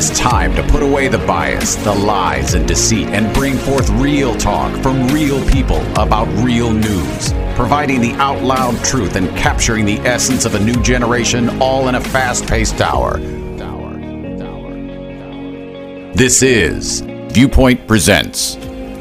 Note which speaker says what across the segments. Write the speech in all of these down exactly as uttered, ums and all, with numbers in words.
Speaker 1: is time to put away the bias, the lies, and deceit, and bring forth real talk from real people about real news, providing the out loud truth and capturing the essence of a new generation, all in a fast-paced hour. This is Viewpoint Presents.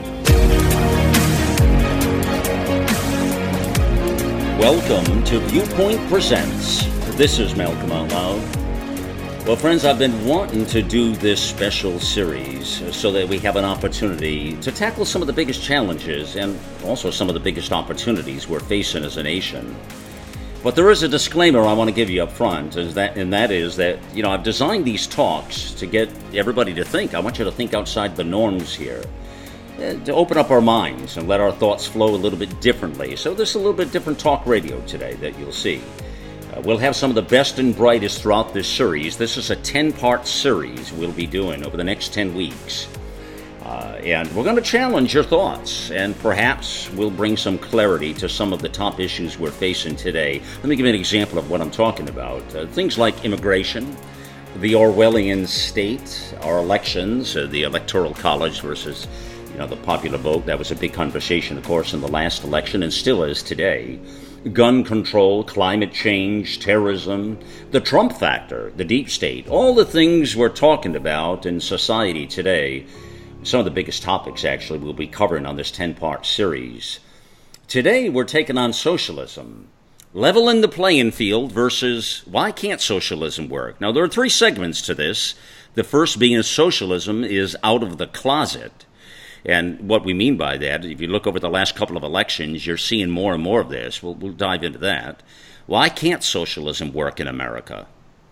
Speaker 2: Welcome to Viewpoint Presents. This is Malcolm Out Loud. Well, friends, I've been wanting to do this special series so that we have an opportunity to tackle some of the biggest challenges and also some of the biggest opportunities we're facing as a nation. But there is a disclaimer I want to give you up front, is that, and that is that, you know, I've designed these talks to get everybody to think. I want you to think outside the norms here, to open up our minds and let our thoughts flow a little bit differently. So this is a little bit different talk radio today that you'll see. Uh, we'll have some of the best and brightest throughout this series. This is a ten-part series we'll be doing over the next ten weeks. Uh, and we're going to challenge your thoughts, and perhaps we'll bring some clarity to some of the top issues we're facing today. Let me give you an example of what I'm talking about. Uh, things like immigration, the Orwellian state, our elections, uh, the Electoral College versus, you know, the popular vote. That was a big conversation, of course, in the last election, and still is today. Gun control, climate change, terrorism, the Trump factor, the deep state, all the things we're talking about in society today. Some of the biggest topics, actually, we'll be covering on this ten-part series. Today, we're taking on socialism. Leveling the playing field versus why can't socialism work? Now, there are three segments to this. The first being socialism is out of the closet. And what we mean by that, if you look over the last couple of elections, you're seeing more and more of this. We'll, we'll dive into that. Why can't socialism work in America?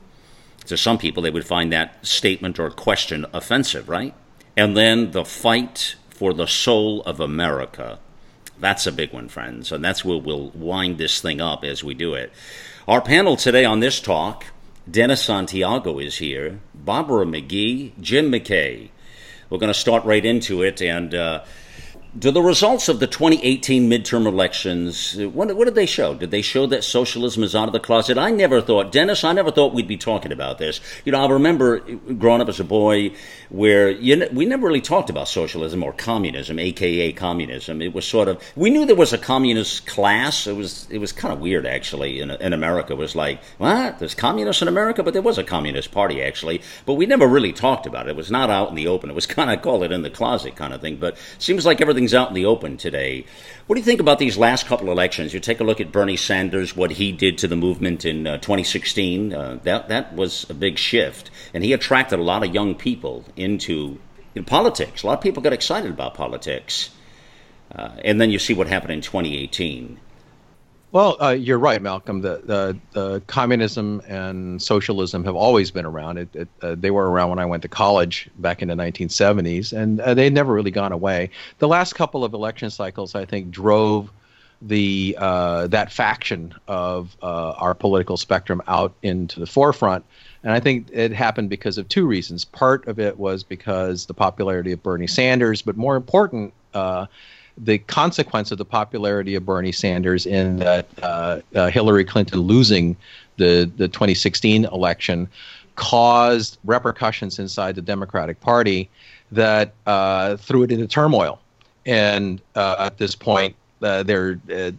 Speaker 2: To some people, they would find that statement or question offensive, right? And then the fight for the soul of America. That's a big one, friends. And that's where we'll wind this thing up as we do it. Our panel today on this talk, Dennis Santiago is here, Barbara McGee, Jim McKay. We're going to start right into it. And uh, do the results of the twenty eighteen midterm elections, what, what did they show? Did they show that socialism is out of the closet? I never thought, Dennis, I never thought we'd be talking about this. You know, I remember growing up as a boy where you, we never really talked about socialism or communism, a k a communism. It was sort of, we knew there was a communist class. It was it was kind of weird, actually, in, in America. It was like, what? There's communists in America? But there was a communist party, actually. But we never really talked about it. It was not out in the open. It was kind of, call it in the closet kind of thing. But it seems like everything's out in the open today. What do you think about these last couple of elections? You take a look at Bernie Sanders, what he did to the movement in uh, twenty sixteen. Uh, that that was a big shift, and he attracted a lot of young people into in politics. A lot of people got excited about politics, uh, and then you see what happened in twenty eighteen.
Speaker 3: Well, uh, you're right, Malcolm. The, the the communism and socialism have always been around. It, it, uh, they were around when I went to college back in the nineteen seventies, and uh, they've never really gone away. The last couple of election cycles, I think, drove the uh, that faction of uh, our political spectrum out into the forefront. And I think it happened because of two reasons. Part of it was because the popularity of Bernie Sanders, but more important, uh, the consequence of the popularity of Bernie Sanders in that uh, uh, Hillary Clinton losing the, the twenty sixteen election caused repercussions inside the Democratic Party that uh, threw it into turmoil. And uh, at this point, uh, they're uh,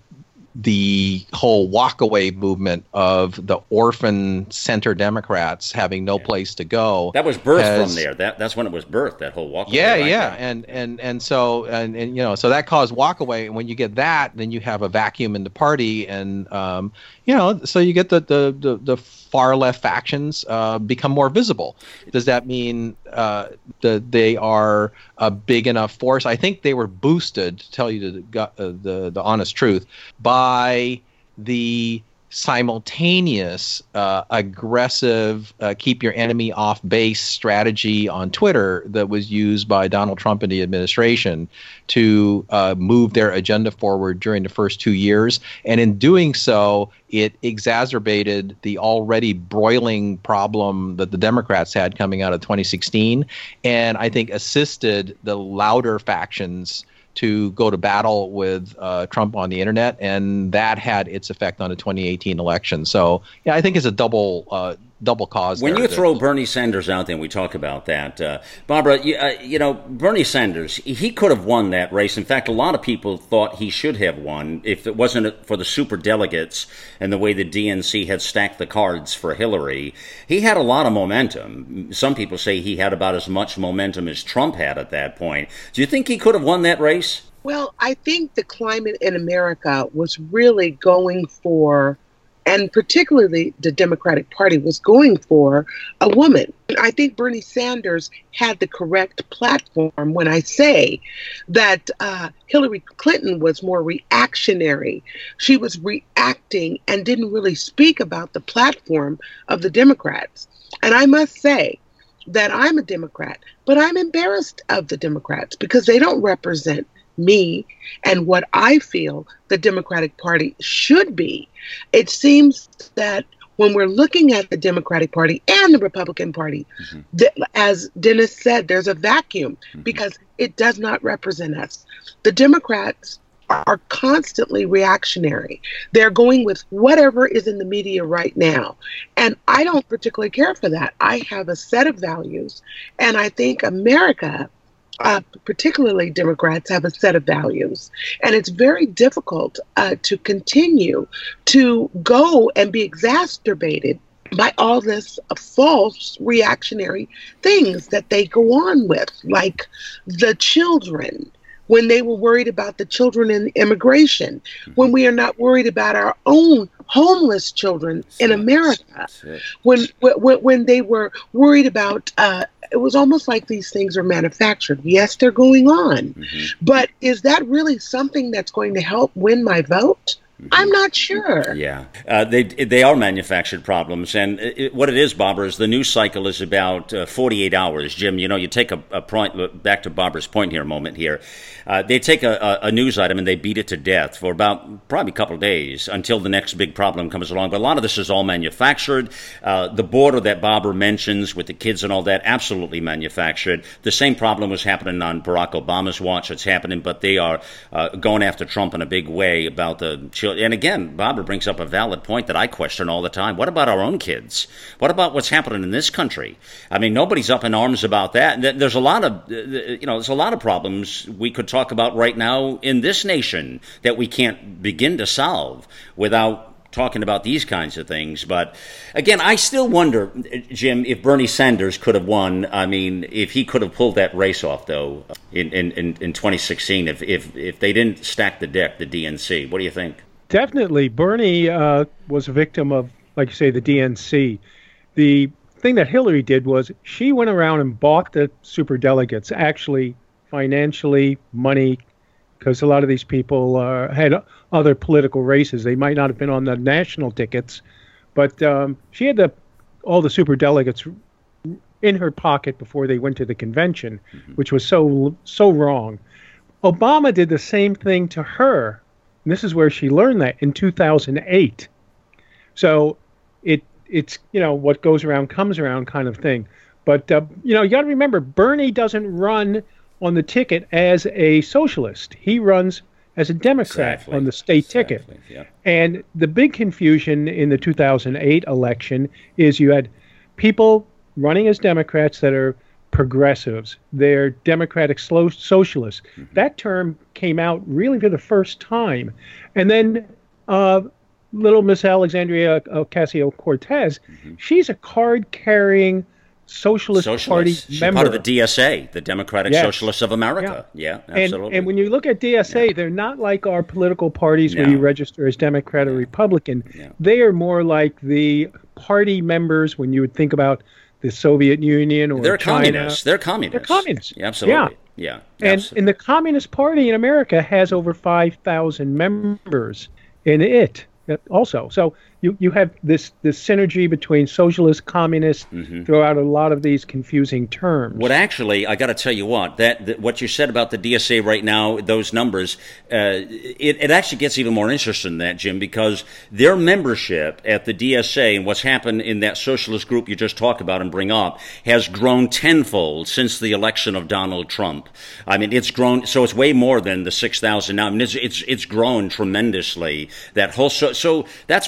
Speaker 3: the whole walkaway movement of the orphan center Democrats having no yeah. place to go.
Speaker 2: That was birthed has, from there. That that's when it was birthed. That whole walkaway.
Speaker 3: Yeah,
Speaker 2: right
Speaker 3: yeah,
Speaker 2: there.
Speaker 3: and and and so and, and you know so that caused walkaway. And when you get that, then you have a vacuum in the party, and um, you know so you get the the the, the far left factions uh, become more visible. Does that mean uh, that they are a big enough force? I think they were boosted, to tell you the uh, the, the honest truth, by the simultaneous uh, aggressive uh, keep your enemy off base strategy on Twitter that was used by Donald Trump and the administration to uh, move their agenda forward during the first two years. And in doing so, it exacerbated the already broiling problem that the Democrats had coming out of twenty sixteen, and I think assisted the louder factions to go to battle with uh, Trump on the internet, and that had its effect on the twenty eighteen election. So, yeah, I think it's a double uh, double cause.
Speaker 2: When
Speaker 3: there.
Speaker 2: you throw Bernie Sanders out there, and we talk about that, uh, Barbara, you, uh, you know, Bernie Sanders, he could have won that race. In fact, a lot of people thought he should have won if it wasn't for the super delegates and the way the D N C had stacked the cards for Hillary. He had a lot of momentum. Some people say he had about as much momentum as Trump had at that point. Do you think he could have won that race?
Speaker 4: Well, I think the climate in America was really going for, and particularly the Democratic Party was going for, a woman. I think Bernie Sanders had the correct platform when I say that uh, Hillary Clinton was more reactionary. She was reacting and didn't really speak about the platform of the Democrats. And I must say that I'm a Democrat, but I'm embarrassed of the Democrats because they don't represent me and what I feel the Democratic Party should be. It seems that when we're looking at the Democratic Party and the Republican Party, mm-hmm. th- as Dennis said, there's a vacuum mm-hmm. because it does not represent us. The Democrats are constantly reactionary. They're going with whatever is in the media right now. And I don't particularly care for that. I have a set of values, and I think America, Uh, particularly Democrats, have a set of values. And it's very difficult uh, to continue to go and be exacerbated by all this uh, false reactionary things that they go on with, like the children, when they were worried about the children in immigration, when we are not worried about our own homeless children in America, when when, when they were worried about, uh, it was almost like these things are manufactured. Yes, they're going on, mm-hmm. but is that really something that's going to help win my vote? I'm not sure.
Speaker 2: Yeah, uh, they they are manufactured problems, and it, what it is, Barbara, is the news cycle is about uh, forty-eight hours. Jim, you know, you take a, a point back to Barbara's point here a moment here. Uh, they take a, a, a news item and they beat it to death for about probably a couple of days until the next big problem comes along. But a lot of this is all manufactured. Uh, the border that Barbara mentions with the kids and all that, absolutely manufactured. The same problem was happening on Barack Obama's watch. It's happening, but they are uh, going after Trump in a big way about the children. And again, Barbara brings up a valid point that I question all the time. What about our own kids? What about what's happening in this country? I mean, nobody's up in arms about that. There's a lot of, you know, there's a lot of problems we could talk about right now in this nation that we can't begin to solve without talking about these kinds of things. But again, I still wonder, Jim, if Bernie Sanders could have won. I mean, if he could have pulled that race off, though, in, in, in twenty sixteen, if, if, if they didn't stack the deck, the D N C. What do you think?
Speaker 5: Definitely. Bernie uh, was a victim of, like you say, the D N C. The thing that Hillary did was she went around and bought the superdelegates, actually financially, money, because a lot of these people uh, had other political races. They might not have been on the national tickets, but um, she had the, all the superdelegates in her pocket before they went to the convention, mm-hmm. which was so so wrong. Obama did the same thing to her. And this is where she learned that in two thousand eight. So it it's, you know, what goes around comes around kind of thing. But, uh, you know, you got to remember, Bernie doesn't run on the ticket as a socialist. He runs as a Democrat exactly. on the state exactly. ticket. Yeah. And the big confusion in the two thousand eight election is you had people running as Democrats that are progressives. They're democratic slow socialists. Mm-hmm. That term came out really for the first time. And then uh, little Miss Alexandria Ocasio-Cortez, mm-hmm. she's a card-carrying Socialist, Socialist. Party
Speaker 2: She's
Speaker 5: member.
Speaker 2: Part of the D S A, the Democratic
Speaker 5: yes.
Speaker 2: Socialists of America. Yeah, yeah absolutely.
Speaker 5: And, and when you look at D S A, yeah. they're not like our political parties no. where you register as Democrat or Republican. No. They are more like the party members when you would think about the Soviet Union or
Speaker 2: They're
Speaker 5: China.
Speaker 2: Communists. They're communists.
Speaker 5: They're communists.
Speaker 2: Yeah, absolutely. Yeah. yeah
Speaker 5: and,
Speaker 2: absolutely.
Speaker 5: and the Communist Party in America has over five thousand members in it also. So you, you have this, this synergy between socialist, communist, mm-hmm. throughout a lot of these confusing terms.
Speaker 2: What actually, I got to tell you what, that, that what you said about the D S A right now, those numbers, uh, it, it actually gets even more interesting than that, Jim, because their membership at the D S A and what's happened in that socialist group you just talked about and bring up has grown tenfold since the election of Donald Trump. I mean, it's grown, so it's way more than the six thousand now. I mean, it's, it's, it's grown tremendously. That whole, so, so that's part of this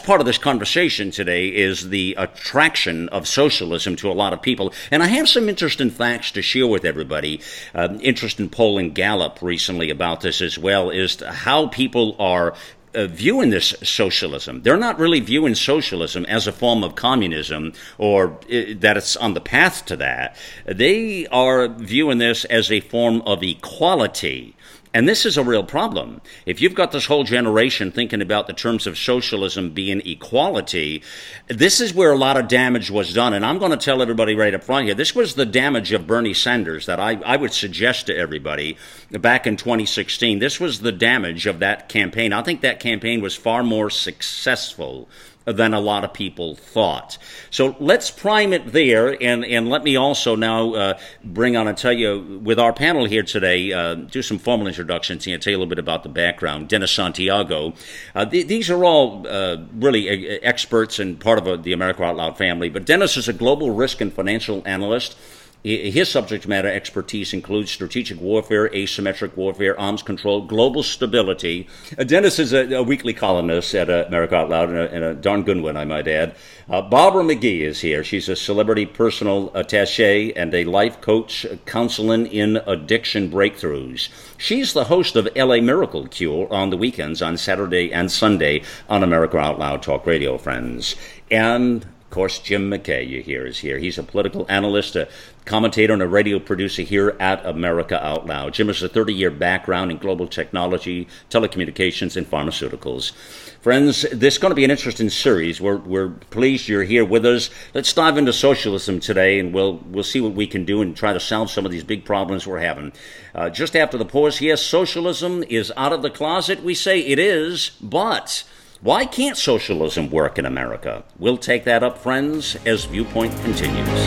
Speaker 2: conversation today is the attraction of socialism to a lot of people. And I have some interesting facts to share with everybody. Uh, interesting poll in Gallup recently about this as well, is how people are Uh, viewing this socialism. They're not really viewing socialism as a form of communism or uh, that it's on the path to that. They are viewing this as a form of equality. And this is a real problem. If you've got this whole generation thinking about the terms of socialism being equality, this is where a lot of damage was done. And I'm going to tell everybody right up front here, this was the damage of Bernie Sanders that I, I would suggest to everybody back in twenty sixteen. This was the damage of that campaign. I think that campaign was far more successful than a lot of people thought. So let's prime it there, and, and let me also now uh, bring on and tell you, with our panel here today, uh, do some formal introductions and tell you a little bit about the background. Dennis Santiago. Uh, th- these are all uh, really uh, experts and part of uh, the America Out Loud family, but Dennis is a global risk and financial analyst. His subject matter expertise includes strategic warfare, asymmetric warfare, arms control, global stability. Uh, Dennis is a, a weekly columnist at uh, America Out Loud, and a, and a darn good one, I might add. Uh, Barbara McGee is here. She's a celebrity personal attaché and a life coach counseling in addiction breakthroughs. She's the host of L A Miracle Cure on the weekends on Saturday and Sunday on America Out Loud Talk Radio, friends. And of course, Jim McKay, you hear, is here. He's a political analyst, a commentator, and a radio producer here at America Out Loud. Jim has a thirty-year background in global technology, telecommunications, and pharmaceuticals. Friends, this is going to be an interesting series. We're, we're pleased you're here with us. Let's dive into socialism today, and we'll we'll see what we can do and try to solve some of these big problems we're having. Uh, just after the pause, yes, socialism is out of the closet. We say it is, but why can't socialism work in America? We'll take that up, friends, as Viewpoint continues.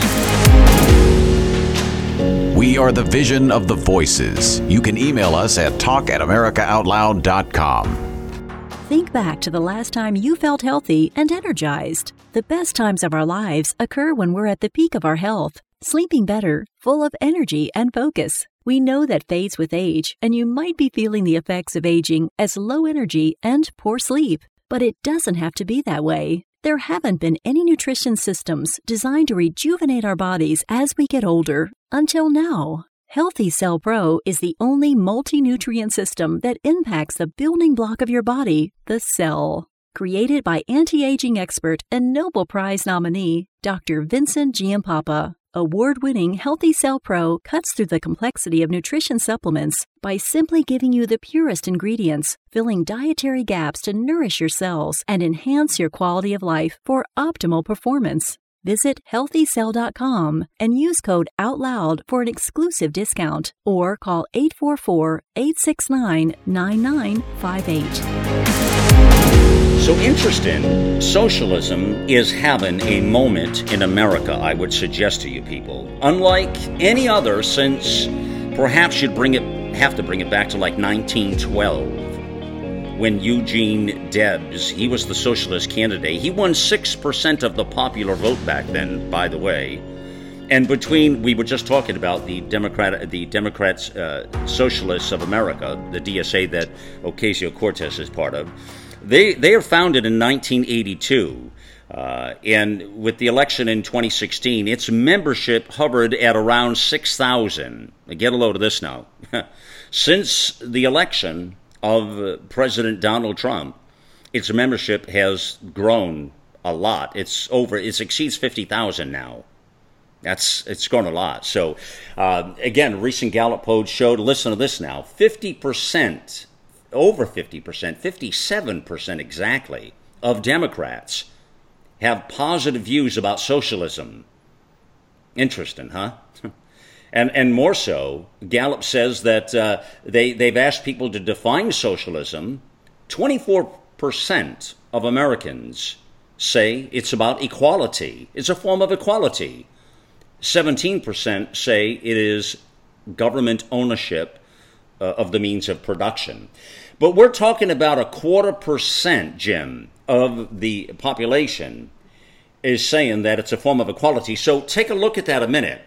Speaker 1: We are the vision of the voices. You can email us at talk at america out loud dot com.
Speaker 6: Think back to the last time you felt healthy and energized. The best times of our lives occur when we're at the peak of our health, sleeping better, full of energy and focus. We know that fades with age, and you might be feeling the effects of aging as low energy and poor sleep. But it doesn't have to be that way. There haven't been any nutrition systems designed to rejuvenate our bodies as we get older until now. Healthy Cell Pro is the only multi-nutrient system that impacts the building block of your body, the cell. Created by anti-aging expert and Nobel Prize nominee, Doctor Vincent Giampapa. Award-winning Healthy Cell Pro cuts through the complexity of nutrition supplements by simply giving you the purest ingredients, filling dietary gaps to nourish your cells and enhance your quality of life for optimal performance. Visit healthy cell dot com and use code OUTLOUD for an exclusive discount, or call eight four four, eight six nine, nine nine five eight.
Speaker 2: So interesting, socialism is having a moment in America, I would suggest to you people. Unlike any other since perhaps you'd bring it, have to bring it back to like nineteen twelve, when Eugene Debs, he was the socialist candidate. He won six percent of the popular vote back then, by the way. And between, we were just talking about the Democrat, the Democrats, uh, Socialists of America, the D S A that Ocasio-Cortez is part of. They they are founded in nineteen eighty-two, uh, and with the election in twenty sixteen, its membership hovered at around six thousand. Get a load of this now. Since the election of uh, President Donald Trump, its membership has grown a lot. It's over. It exceeds fifty thousand now. That's it's grown a lot. So, uh, again, recent Gallup poll showed. Listen to this now: fifty percent. Over fifty percent, fifty-seven percent exactly, of Democrats have positive views about socialism. Interesting, huh? and and more so, Gallup says that uh, they, they've asked people to define socialism. twenty-four percent of Americans say it's about equality. It's a form of equality. seventeen percent say it is government ownership Uh, of the means of production. But we're talking about a quarter percent, Jim, of the population is saying that it's a form of equality. So take a look at that a minute.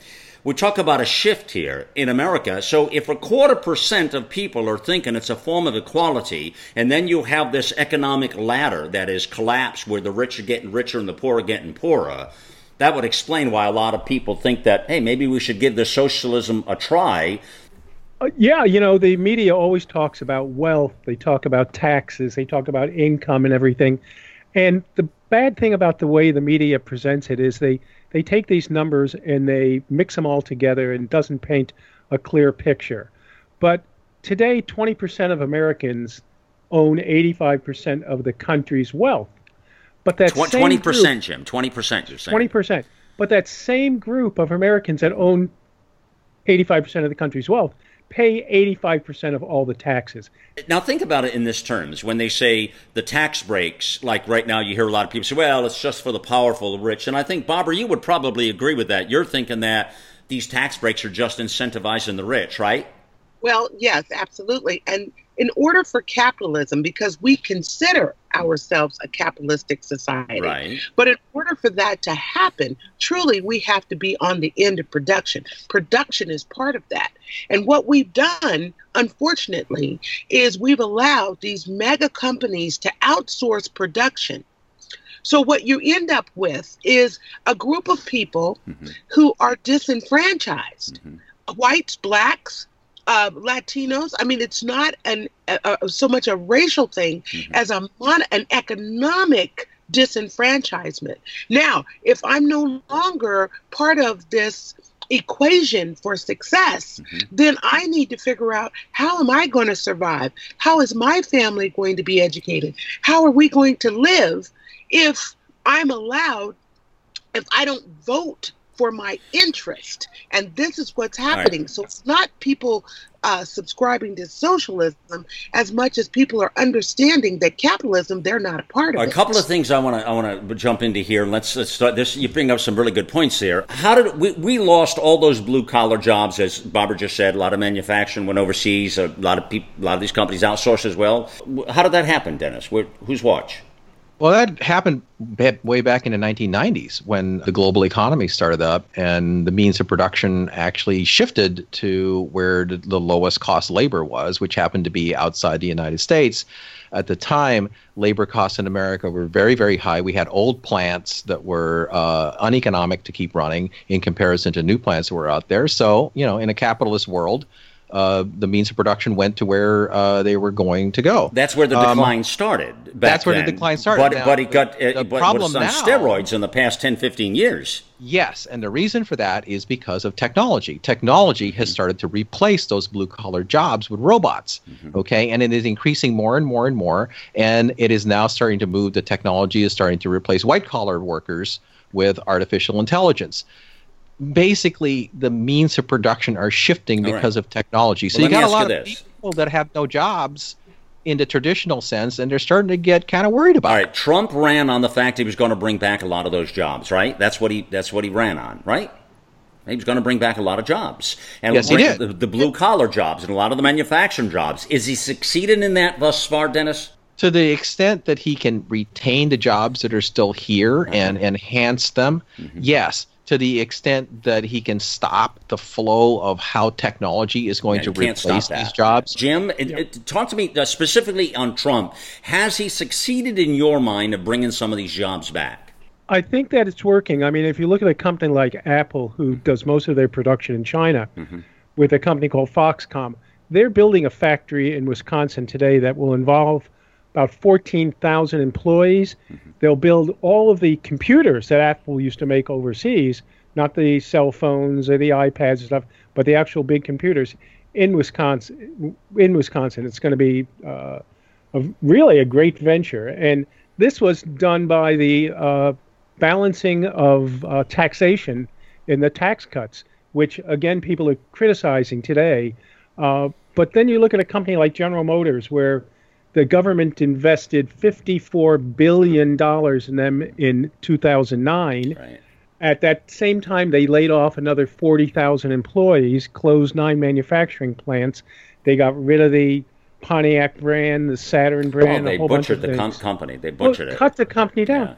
Speaker 2: we talk about a shift here in America. So if a quarter percent of people are thinking it's a form of equality, and then you have this economic ladder that is collapsed where the rich are getting richer and the poor are getting poorer, that would explain why a lot of people think that, hey, maybe we should give the socialism a try.
Speaker 5: Uh, yeah, you know, the media always talks about wealth. They talk about taxes. They talk about income and everything. And the bad thing about the way the media presents it is they, they take these numbers and they mix them all together and doesn't paint a clear picture. But today, twenty percent of Americans own eighty-five percent of the country's wealth. But that
Speaker 2: Tw-
Speaker 5: same
Speaker 2: twenty percent,
Speaker 5: group,
Speaker 2: Jim, twenty percent you're saying.
Speaker 5: twenty percent. But that same group of Americans that own eighty-five percent of the country's wealth pay eighty-five percent of all the taxes.
Speaker 2: Now think about it in this terms. When they say the tax breaks, like right now you hear a lot of people say, well, it's just for the powerful, the rich. And I think, Barbara, you would probably agree with that. You're thinking that these tax breaks are just incentivizing the rich, right?
Speaker 4: Well, yes, absolutely. And in order for capitalism, because we consider ourselves a capitalistic society,
Speaker 2: right.
Speaker 4: But in order for that to happen, truly we have to be on the end of production. Production is part of that. And what we've done, unfortunately, is we've allowed these mega companies to outsource production. So what you end up with is a group of people mm-hmm. who are disenfranchised, mm-hmm. whites, blacks, Uh, Latinos. I mean, it's not an a, a, so much a racial thing mm-hmm. as a mon- an economic disenfranchisement. Now, if I'm no longer part of this equation for success, mm-hmm. then I need to figure out, how am I going to survive? How is my family going to be educated? How are we going to live if I'm allowed, if I don't vote for my interest? And this is what's happening. Right. So it's not people uh, subscribing to socialism as much as people are understanding that capitalism, they're not a part of
Speaker 2: a
Speaker 4: it.
Speaker 2: A couple of things I want to I want to jump into here. Let's, let's start this. You bring up some really good points there. How did we we lost all those blue collar jobs, as Barbara just said? A lot of manufacturing went overseas. A lot of people, a lot of these companies outsourced as well. How did that happen, Dennis? Where, whose watch?
Speaker 3: Well, that happened way back in the nineteen nineties when the global economy started up and the means of production actually shifted to where the lowest cost labor was, which happened to be outside the United States. At the time, labor costs in America were very, very high. We had old plants that were uh, uneconomic to keep running in comparison to new plants that were out there. So, you know, in a capitalist world, Uh, the means of production went to where uh, they were going to go.
Speaker 2: That's where the decline um, started. Back
Speaker 3: that's where
Speaker 2: then.
Speaker 3: the decline started.
Speaker 2: But,
Speaker 3: now,
Speaker 2: but it got
Speaker 3: the, the
Speaker 2: but
Speaker 3: problem
Speaker 2: was on
Speaker 3: now,
Speaker 2: steroids in the past ten, fifteen years.
Speaker 3: Yes, and the reason for that is because of technology. Technology has started to replace those blue-collar jobs with robots, mm-hmm. okay? And it is increasing more and more and more, and it is now starting to move, the technology is starting to replace white-collar workers with artificial intelligence. Basically, the means of production are shifting because right. of technology. So
Speaker 2: well,
Speaker 3: you got a lot
Speaker 2: you
Speaker 3: of
Speaker 2: this.
Speaker 3: people that have no jobs in the traditional sense, and they're starting to get kind of worried about
Speaker 2: All right,
Speaker 3: it.
Speaker 2: Trump ran on the fact he was going to bring back a lot of those jobs, right? That's what he that's what he ran on, right? He was going to bring back a lot of jobs. And
Speaker 3: yes, he did.
Speaker 2: The, the blue-collar jobs and a lot of the manufacturing jobs. Is he succeeding in that thus far, Dennis?
Speaker 3: To the extent that he can retain the jobs that are still here mm-hmm. and enhance them, mm-hmm. yes. To the extent that he can stop the flow of how technology is going yeah, to replace these jobs.
Speaker 2: Jim, it, it, talk to me uh, specifically on Trump. Has he succeeded in your mind of bringing some of these jobs back?
Speaker 5: I think that it's working. I mean, if you look at a company like Apple, who does most of their production in China, mm-hmm. with a company called Foxconn, they're building a factory in Wisconsin today that will involve about fourteen thousand employees. Mm-hmm. They'll build all of the computers that Apple used to make overseas, not the cell phones or the iPads and stuff, but the actual big computers in Wisconsin. In Wisconsin, it's going to be uh, a, really a great venture. And this was done by the uh, balancing of uh, taxation in the tax cuts, which, again, people are criticizing today. Uh, but then you look at a company like General Motors, where the government invested fifty-four billion dollars in them in two thousand nine.
Speaker 2: Right.
Speaker 5: At that same time, they laid off another forty thousand employees, closed nine manufacturing plants. They got rid of the Pontiac brand, the Saturn brand,
Speaker 2: oh, they
Speaker 5: a whole
Speaker 2: butchered
Speaker 5: bunch of
Speaker 2: the
Speaker 5: things.
Speaker 2: Com- company. They butchered
Speaker 5: well,
Speaker 2: it.
Speaker 5: Cut the company down.
Speaker 2: Yeah.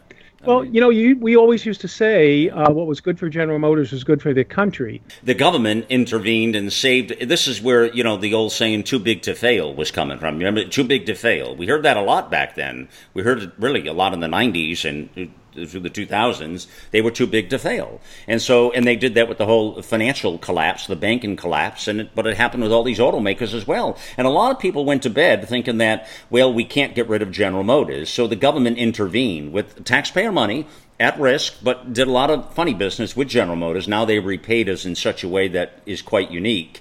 Speaker 5: Well, you know, you, we always used to say uh, what was good for General Motors was good for the country.
Speaker 2: The government intervened and saved. This is where, you know, the old saying, too big to fail was coming from. Remember, too big to fail. We heard that a lot back then. We heard it really a lot in the nineties and through the two thousands. They were too big to fail. And so, and they did that with the whole financial collapse, the banking collapse, and it, but it happened with all these automakers as well. And a lot of people went to bed thinking that, well, we can't get rid of General Motors. So the government intervened with taxpayer money at risk, but did a lot of funny business with General Motors. Now they repaid us in such a way that is quite unique.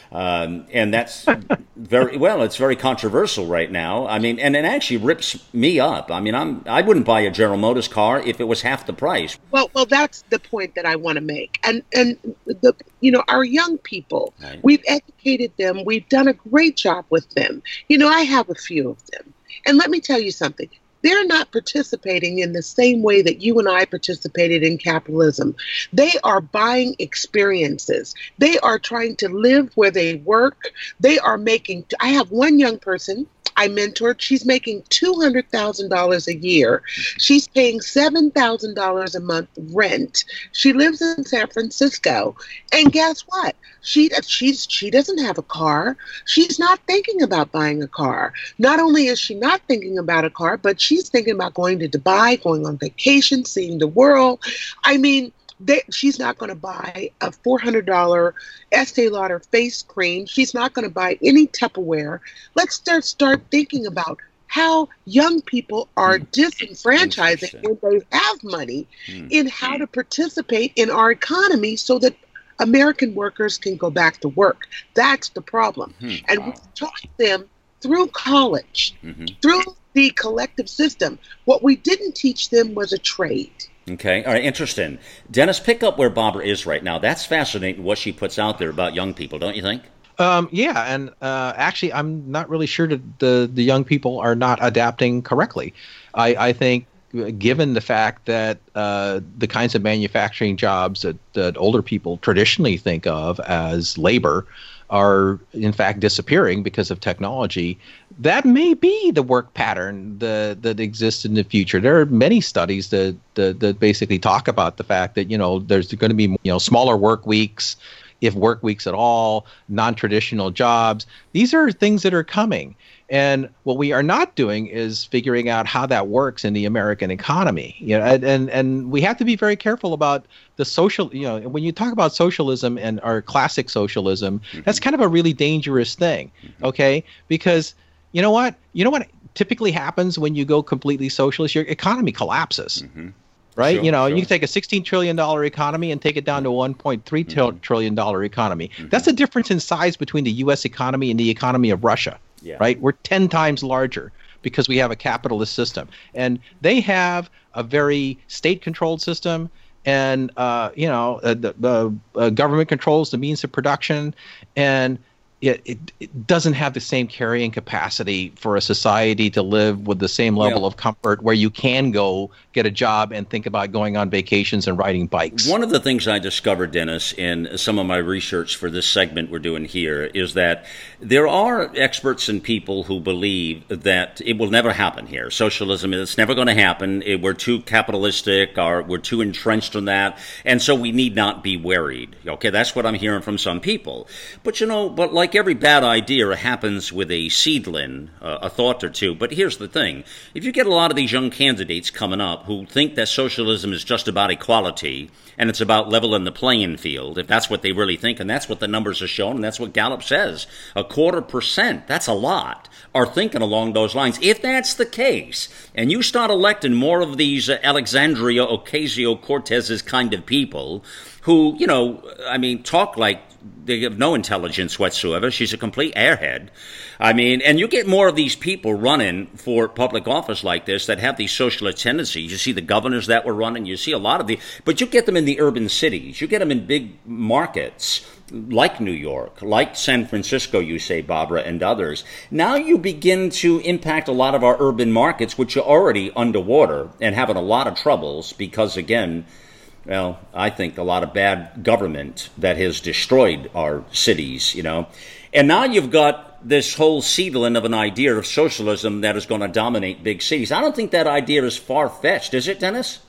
Speaker 2: Um, and that's very, well, it's very controversial right now. I mean, and it actually rips me up. I mean, I'm, I wouldn't buy a General Motors car if it was half the price.
Speaker 4: Well, well, that's the point that I want to make. And, and the, you know, our young people,
Speaker 2: Right.
Speaker 4: We've educated them. We've done a great job with them. You know, I have a few of them. And let me tell you something. They're not participating in the same way that you and I participated in capitalism. They are buying experiences. They are trying to live where they work. They are making, I have one young person I mentored. She's making two hundred thousand dollars a year. She's paying seven thousand dollars a month rent. She lives in San Francisco. And guess what? She, she's, she doesn't have a car. She's not thinking about buying a car. Not only is she not thinking about a car, but she's thinking about going to Dubai, going on vacation, seeing the world. I mean, They, she's not going to buy a four hundred dollars Estee Lauder face cream. She's not going to buy any Tupperware. Let's start start thinking about how young people are mm. disenfranchising when they have money mm. in how to participate in our economy so that American workers can go back to work. That's the problem. Mm. And wow. we taught them through college, mm-hmm. through the collective system. What we didn't teach them was a trade.
Speaker 2: Okay. All right. Interesting. Dennis, pick up where Barbara is right now. That's fascinating what she puts out there about young people, don't you think?
Speaker 3: Um, yeah. And uh, actually, I'm not really sure that the, the young people are not adapting correctly. I, I think given the fact that uh, the kinds of manufacturing jobs that, that older people traditionally think of as labor are in fact disappearing because of technology, that may be the work pattern that, that exists in the future. There are many studies that, that that basically talk about the fact that, you know, there's going to be, you know, smaller work weeks, if work weeks at all, non-traditional jobs. These are things that are coming. And what we are not doing is figuring out how that works in the American economy. You know, and, and, and we have to be very careful about the social, you know, when you talk about socialism and our classic socialism, mm-hmm. that's kind of a really dangerous thing, okay? Because you know what? You know what typically happens when you go completely socialist? Your economy collapses. Mm-hmm. Right? Sure, you know, sure. You can take a sixteen trillion dollars economy and take it down to a one point three mm-hmm. trillion dollars economy. Mm-hmm. That's the difference in size between the U S economy and the economy of Russia. Yeah. Right? We're ten times larger because we have a capitalist system. And they have a very state-controlled system. And, uh, you know, uh, the, the uh, government controls the means of production. And It, it, it doesn't have the same carrying capacity for a society to live with the same level yeah. of comfort where you can go get a job and think about going on vacations and riding bikes.
Speaker 2: One of the things I discovered, Dennis, in some of my research for this segment we're doing here is that there are experts and people who believe that it will never happen here. Socialism, it's never going to happen. It, we're too capitalistic, or we're too entrenched in that, and so we need not be worried. Okay, that's what I'm hearing from some people. But, you know, but like every bad idea happens with a seedling, uh, a thought or two. But here's the thing. If you get a lot of these young candidates coming up who think that socialism is just about equality and it's about leveling the playing field, if that's what they really think, and that's what the numbers are showing, and that's what Gallup says, a quarter percent, that's a lot, are thinking along those lines. If that's the case, and you start electing more of these uh, Alexandria Ocasio-Cortez's kind of people who, you know, I mean, talk like they have no intelligence whatsoever. She's a complete airhead. I mean, and you get more of these people running for public office like this that have these socialist tendencies. You see the governors that were running. You see a lot of the, but you get them in the urban cities. You get them in big markets like New York, like San Francisco, you say, Barbara, and others. Now you begin to impact a lot of our urban markets, which are already underwater and having a lot of troubles because, again, well, I think a lot of bad government that has destroyed our cities, you know. And now you've got this whole seedling of an idea of socialism that is going to dominate big cities. I don't think that idea is far-fetched, is it, Dennis?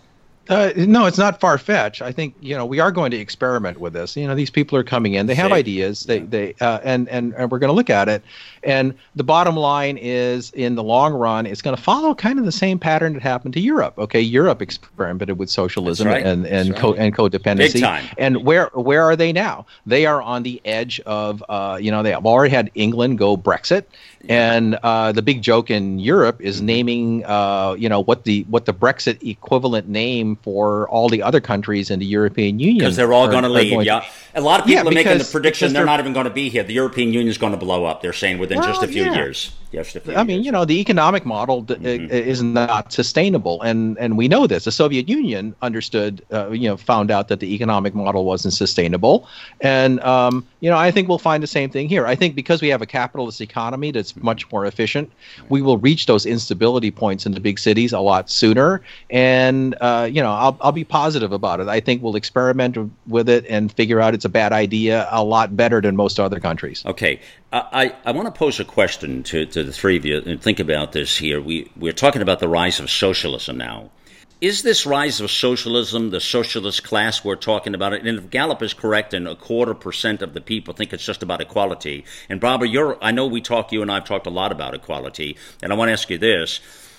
Speaker 3: Uh, no, it's not far-fetched. I think, you know, we are going to experiment with this. You know, these people are coming in. They have
Speaker 2: Safe.
Speaker 3: ideas. They, yeah. they, uh, and, and, and we're going to look at it. And the bottom line is, in the long run, it's going to follow kind of the same pattern that happened to Europe. Okay, Europe experimented with socialism
Speaker 2: right.
Speaker 3: and and,
Speaker 2: right.
Speaker 3: co- and codependency.
Speaker 2: Big time.
Speaker 3: And where where are they now? They are on the edge of, uh, you know, they have already had England go Brexit. And uh, the big joke in Europe is naming, uh, you know, what the what the Brexit equivalent name for all the other countries in the European Union.
Speaker 2: Because they're all going to leave,
Speaker 3: going
Speaker 2: yeah.
Speaker 3: To,
Speaker 2: a lot of people
Speaker 3: yeah,
Speaker 2: are making the
Speaker 3: because,
Speaker 2: prediction
Speaker 3: because
Speaker 2: they're not even going to be here. The European Union is going to blow up, they're saying, within
Speaker 3: well,
Speaker 2: just a few
Speaker 3: yeah.
Speaker 2: years. Just a few
Speaker 3: I mean,
Speaker 2: years.
Speaker 3: you know, the economic model d-
Speaker 2: Mm-hmm.
Speaker 3: is not sustainable. And, and we know this. The Soviet Union understood, uh, you know, found out that the economic model wasn't sustainable. And, um, you know, I think we'll find the same thing here. I think because we have a capitalist economy that's much more efficient, we will reach those instability points in the big cities a lot sooner. And, uh, you know, I'll, I'll be positive about it. I think we'll experiment with it and figure out it's a bad idea a lot better than most other countries.
Speaker 2: Okay. I, I want to pose a question to, to the three of you and think about this here. We, we're talking about the rise of socialism now. Is this rise of socialism the socialist class we're talking about? And if Gallup is correct and a quarter percent of the people think it's just about equality, and Barbara, you're, I know we talk, you and I have talked a lot about equality, and I want to ask you this.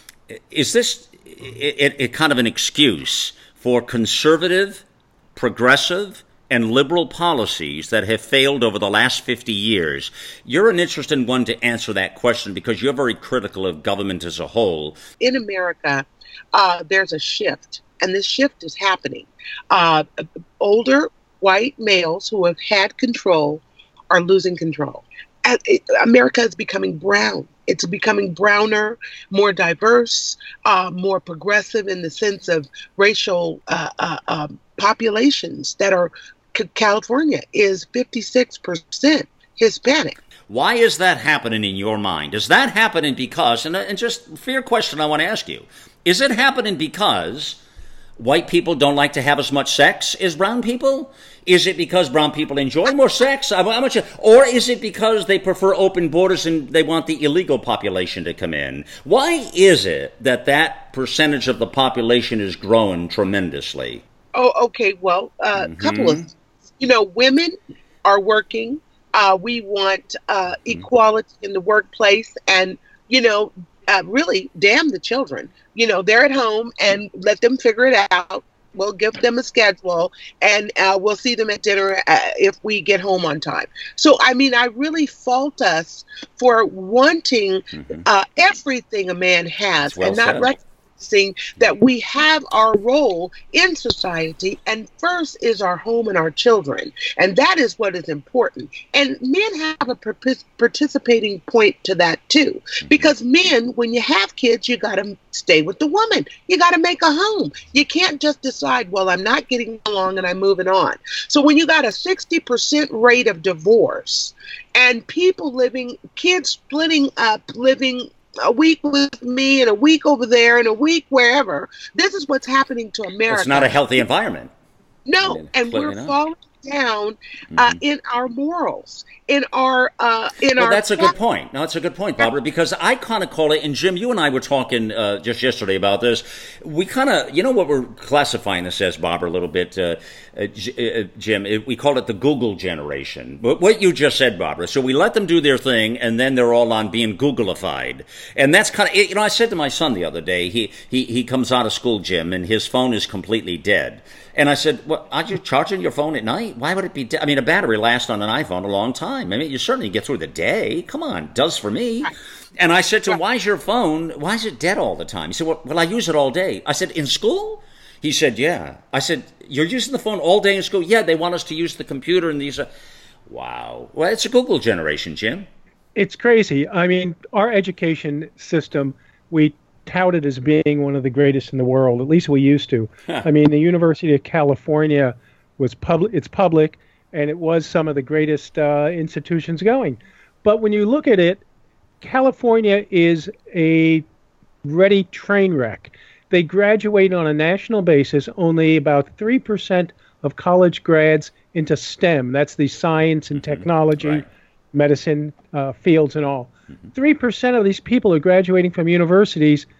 Speaker 2: Is this it, it kind of an excuse for conservative, progressive, and liberal policies that have failed over the last fifty years? You're an interesting one to answer that question because you're very critical of government as a whole.
Speaker 4: In America, uh, there's a shift, and this shift is happening. Uh, older white males who have had control are losing control. And it, America is becoming brown. It's becoming browner, more diverse, uh, more progressive in the sense of racial uh, uh, uh, populations that are California is fifty-six percent Hispanic.
Speaker 2: Why is that happening in your mind? Is that happening because, and, and just fair question I want to ask you, is it happening because white people don't like to have as much sex as brown people? Is it because brown people enjoy more sex? How much, or is it because they prefer open borders and they want the illegal population to come in? Why is it that that percentage of the population is growing tremendously?
Speaker 4: Oh, okay. Well, a uh,
Speaker 2: mm-hmm.
Speaker 4: couple of, you know, women are working. Uh, we want uh, equality in the workplace and, you know, uh, really damn the children. You know, they're at home and let them figure it out. We'll give them a schedule and uh, we'll see them at dinner uh, if we get home on time. So, I mean, I really fault us for wanting mm-hmm. uh, everything a man has well and not recognizing that we have our role in society, and first is our home and our children, and that is what is important. And men have a participating point to that too, because men, when you have kids, you got to stay with the woman. You got to make a home. You can't just decide, well, I'm not getting along and I'm moving on. So when you got a sixty percent rate of divorce and people living, kids splitting up, living a week with me and a week over there and a week wherever. This is what's happening to America.
Speaker 2: It's not a healthy environment.
Speaker 4: No, I mean, and we're not. falling down uh, mm-hmm. in our morals, in our uh, in
Speaker 2: well,
Speaker 4: our.
Speaker 2: That's a good point. No, that's a good point, Barbara, because I kind of call it. And Jim, you and I were talking uh, just yesterday about this. We kind of, you know, what we're classifying this as, Barbara, a little bit, uh, uh, J- uh, Jim. It, we call it the Google generation. But what you just said, Barbara. So we let them do their thing, and then they're all on being Googleified, and that's kind of. You know, I said to my son the other day. He he he comes out of school, Jim, and his phone is completely dead. And I said, "What? Aren't you charging your phone at night? Why would it be dead? I mean, a battery lasts on an iPhone a long time. I mean, you certainly get through the day. Come on, does for me." And I said to him, "Why is your phone? Why is it dead all the time?" He said, "Well, well I use it all day." I said, "In school?" He said, "Yeah." I said, "You're using the phone all day in school?" "Yeah, they want us to use the computer and these." Are... Wow. Well, it's a Google generation, Jim.
Speaker 5: It's crazy. I mean, our education system, we touted as being one of the greatest in the world. At least we used to. I mean, the University of California was public. It's public, and it was some of the greatest uh, institutions going. But when you look at it, California is a ready train wreck. They graduate on a national basis. Only about three percent of college grads into STEM. That's the science and technology, right. medicine uh, fields and all. Three percent of these people are graduating from universities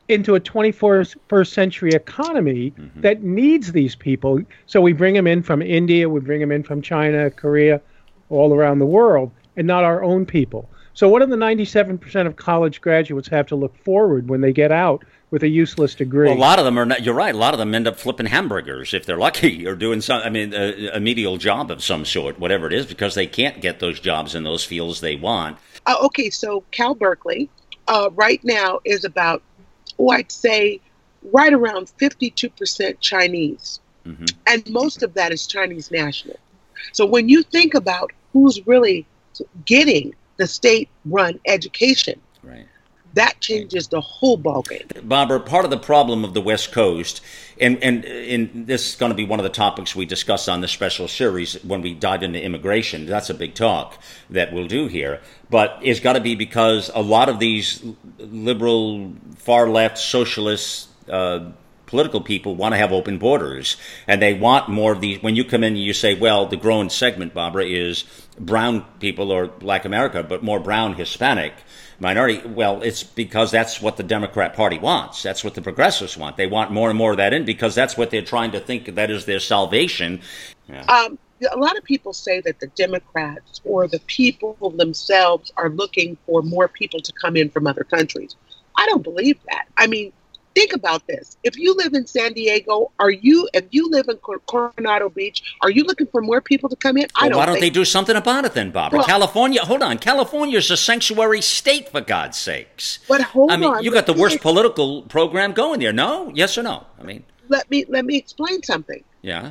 Speaker 5: into a twenty-first century economy mm-hmm. that needs these people. So we bring them in from India, we bring them in from China, Korea, all around the world, and not our own people. So what do the ninety-seven percent of college graduates have to look forward when they get out with a useless degree?
Speaker 2: Well, a lot of them are not, you're right, a lot of them end up flipping hamburgers if they're lucky, or doing some, I mean, a, a menial job of some sort, whatever it is, because they can't get those jobs in those fields they want.
Speaker 4: Uh, okay, so Cal Berkeley uh, right now is about, oh, I'd say right around fifty-two percent Chinese. Mm-hmm. And most of that is Chinese national. So when you think about who's really getting the state-run education,
Speaker 2: right,
Speaker 4: that changes the whole ballgame.
Speaker 2: Barbara, part of the problem of the West Coast, and, and, and this is going to be one of the topics we discuss on this special series when we dive into immigration. That's a big talk that we'll do here. But it's got to be because a lot of these liberal, far-left, socialist uh, political people want to have open borders. And they want more of these. When you come in and you say, well, the growing segment, Barbara, is brown people or Black America, but more brown Hispanic minority. Well, it's because that's what the Democrat Party wants. That's what the progressives want. They want more and more of that in because that's what they're trying to think that is their salvation.
Speaker 4: Yeah. Um, a lot of people say that the Democrats or the people themselves are looking for more people to come in from other countries. I don't believe that. I mean, think about this. If you live in San Diego, are you, if you live in Coronado Beach, are you looking for more people to come in? I
Speaker 2: well,
Speaker 4: don't
Speaker 2: why don't
Speaker 4: think.
Speaker 2: they do something about it then, Barbara? Well, California, hold on. California's a sanctuary state, for God's sakes.
Speaker 4: But hold
Speaker 2: I mean,
Speaker 4: on.
Speaker 2: you got the worst political program going there, no? Yes or no? I mean,
Speaker 4: let me let me explain something.
Speaker 2: Yeah.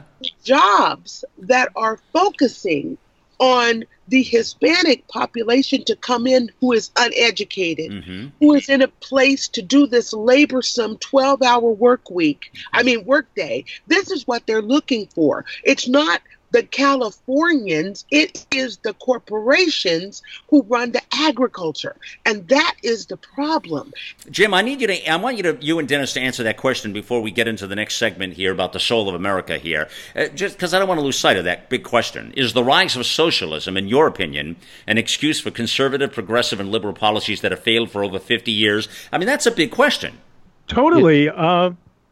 Speaker 4: Jobs that are focusing on the Hispanic population to come in who is uneducated, mm-hmm. who is in a place to do this laborsome twelve-hour work week, I mean work day. This is what they're looking for. It's not the Californians, it is the corporations who run the agriculture. And that is the problem.
Speaker 2: Jim, I need you to, I want you to, you and Dennis to answer that question before we get into the next segment here about the soul of America here. Uh, just because I don't want to lose sight of that big question. Is the rise of socialism, in your opinion, an excuse for conservative, progressive, and liberal policies that have failed for over fifty years? I mean, that's a big question.
Speaker 5: Totally. Uh,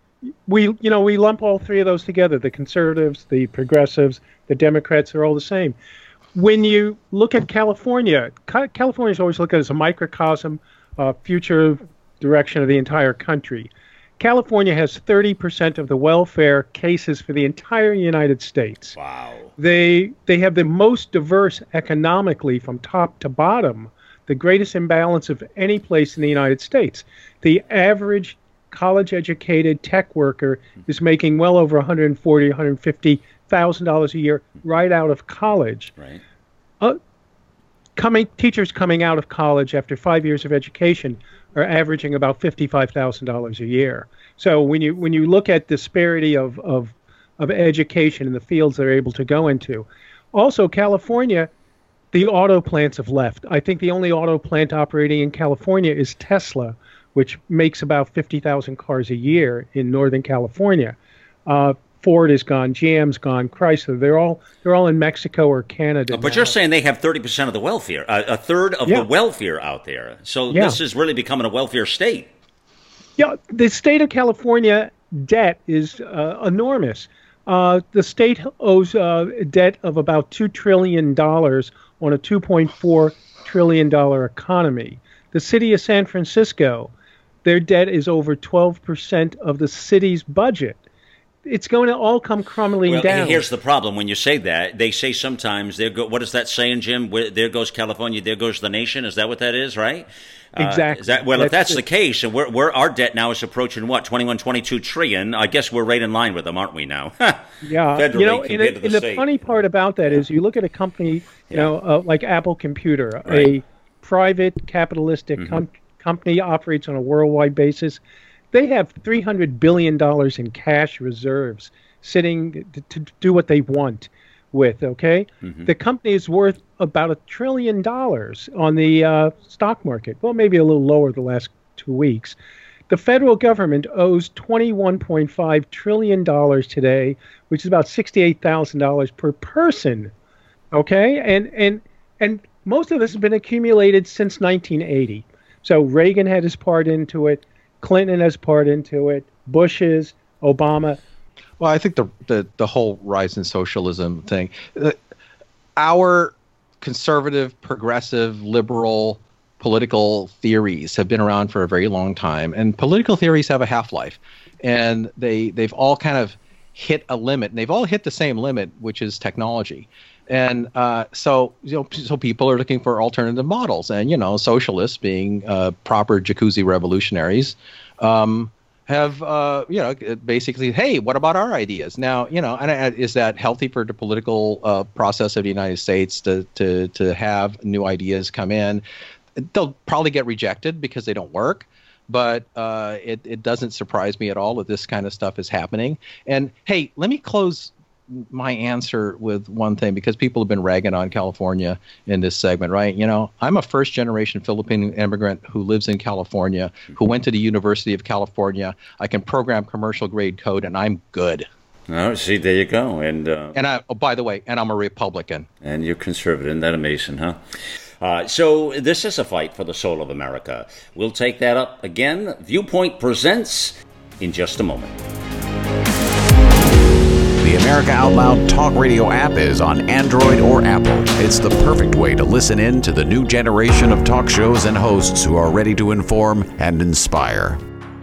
Speaker 5: we, you know, we lump all three of those together. The conservatives, the progressives, the Democrats are all the same. When you look at California, California is always looked at as a microcosm, uh, future direction of the entire country. California has thirty percent of the welfare cases for the entire United States.
Speaker 2: Wow.
Speaker 5: They they have the most diverse economically from top to bottom, the greatest imbalance of any place in the United States. The average college-educated tech worker is making well over one hundred forty thousand dollars, one hundred fifty thousand dollars a year right out of college.
Speaker 2: Right.
Speaker 5: Uh, coming teachers coming out of college after five years of education are averaging about fifty-five thousand dollars a year. So when you when you look at disparity of, of of education in the fields they're able to go into, also California, the auto plants have left. I think the only auto plant operating in California is Tesla, which makes about fifty thousand cars a year in Northern California. Uh, Ford is gone, G M's gone, Chrysler. They're all they're all in Mexico or Canada.
Speaker 2: But
Speaker 5: now.
Speaker 2: You're saying they have thirty percent of the welfare, uh, a third of
Speaker 5: yeah.
Speaker 2: the welfare out there. So
Speaker 5: yeah.
Speaker 2: this is really becoming a welfare state.
Speaker 5: Yeah, the state of California debt is uh, enormous. Uh, the state owes uh, a debt of about two trillion dollars on a two point four trillion dollars economy. The city of San Francisco, their debt is over twelve percent of the city's budget. It's going to all come crumbling
Speaker 2: well,
Speaker 5: down.
Speaker 2: Here's the problem. When you say that, they say sometimes, there go, what is that saying, Jim? Where, there goes California, there goes the nation. Is that what that is, right?
Speaker 5: Exactly.
Speaker 2: Uh, is that, well,
Speaker 5: that's
Speaker 2: if that's
Speaker 5: it.
Speaker 2: the case, and we're, we're, our debt now is approaching, what, twenty-one, twenty-two trillion, I guess we're right in line with them, aren't we now?
Speaker 5: Yeah.
Speaker 2: Federally,
Speaker 5: you know, and,
Speaker 2: compared
Speaker 5: it,
Speaker 2: to the
Speaker 5: and the
Speaker 2: state.
Speaker 5: funny part about that is you look at a company, you
Speaker 2: Yeah.
Speaker 5: know, uh, like Apple Computer,
Speaker 2: Right.
Speaker 5: a private capitalistic
Speaker 2: Mm-hmm.
Speaker 5: com- company operates on a worldwide basis. They have three hundred billion dollars in cash reserves sitting to, to do what they want with, okay?
Speaker 2: Mm-hmm.
Speaker 5: The company is worth about a trillion dollars on the uh, stock market. Well, maybe a little lower the last two weeks. The federal government owes twenty-one point five trillion dollars today, which is about sixty-eight thousand dollars per person, okay? And, and, and most of this has been accumulated since nineteen eighty. So Reagan had his part into it. Clinton has part into it. Bush is, Obama.
Speaker 3: Well, I think the the, the whole rise in socialism thing, uh, our conservative, progressive, liberal political theories have been around for a very long time, and political theories have a half-life, and they they've all kind of hit a limit, and they've all hit the same limit, which is technology. And uh, so, you know, so people are looking for alternative models, and you know, socialists, being uh, proper jacuzzi revolutionaries, um, have uh, you know basically, hey, what about our ideas? Now, you know, and uh, is that healthy for the political uh, process of the United States to to to have new ideas come in? They'll probably get rejected because they don't work. But uh, it, it doesn't surprise me at all that this kind of stuff is happening. And hey, let me close my answer with one thing, because people have been ragging on California in this segment, right? You know, I'm a first generation Filipino immigrant who lives in California, who went to the University of California. I can program commercial grade code, and I'm good.
Speaker 2: Oh, see, there you go. And uh,
Speaker 3: and I, oh, by the way, and I'm a Republican.
Speaker 2: And you're conservative. Isn't that amazing, huh? Uh, so this is a fight for the soul of America. We'll take that up again. Viewpoint presents in just a moment.
Speaker 1: The America Out Loud Talk Radio app is on Android or Apple. It's the perfect way to listen in to the new generation of talk shows and hosts who are ready to inform and inspire.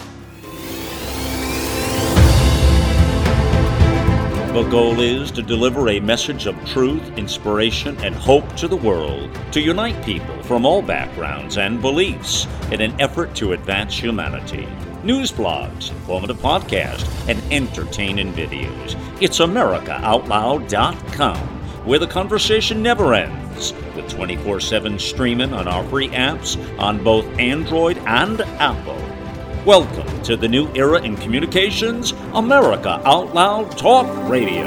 Speaker 2: The goal is to deliver a message of truth, inspiration, and hope to the world, to unite people from all backgrounds and beliefs in an effort to advance humanity. News blogs, informative podcasts, and entertaining videos. It's America Out Loud dot com, where the conversation never ends, with twenty-four seven streaming on our free apps on both Android and Apple. Welcome to the new era in communications, America Out Loud Talk Radio.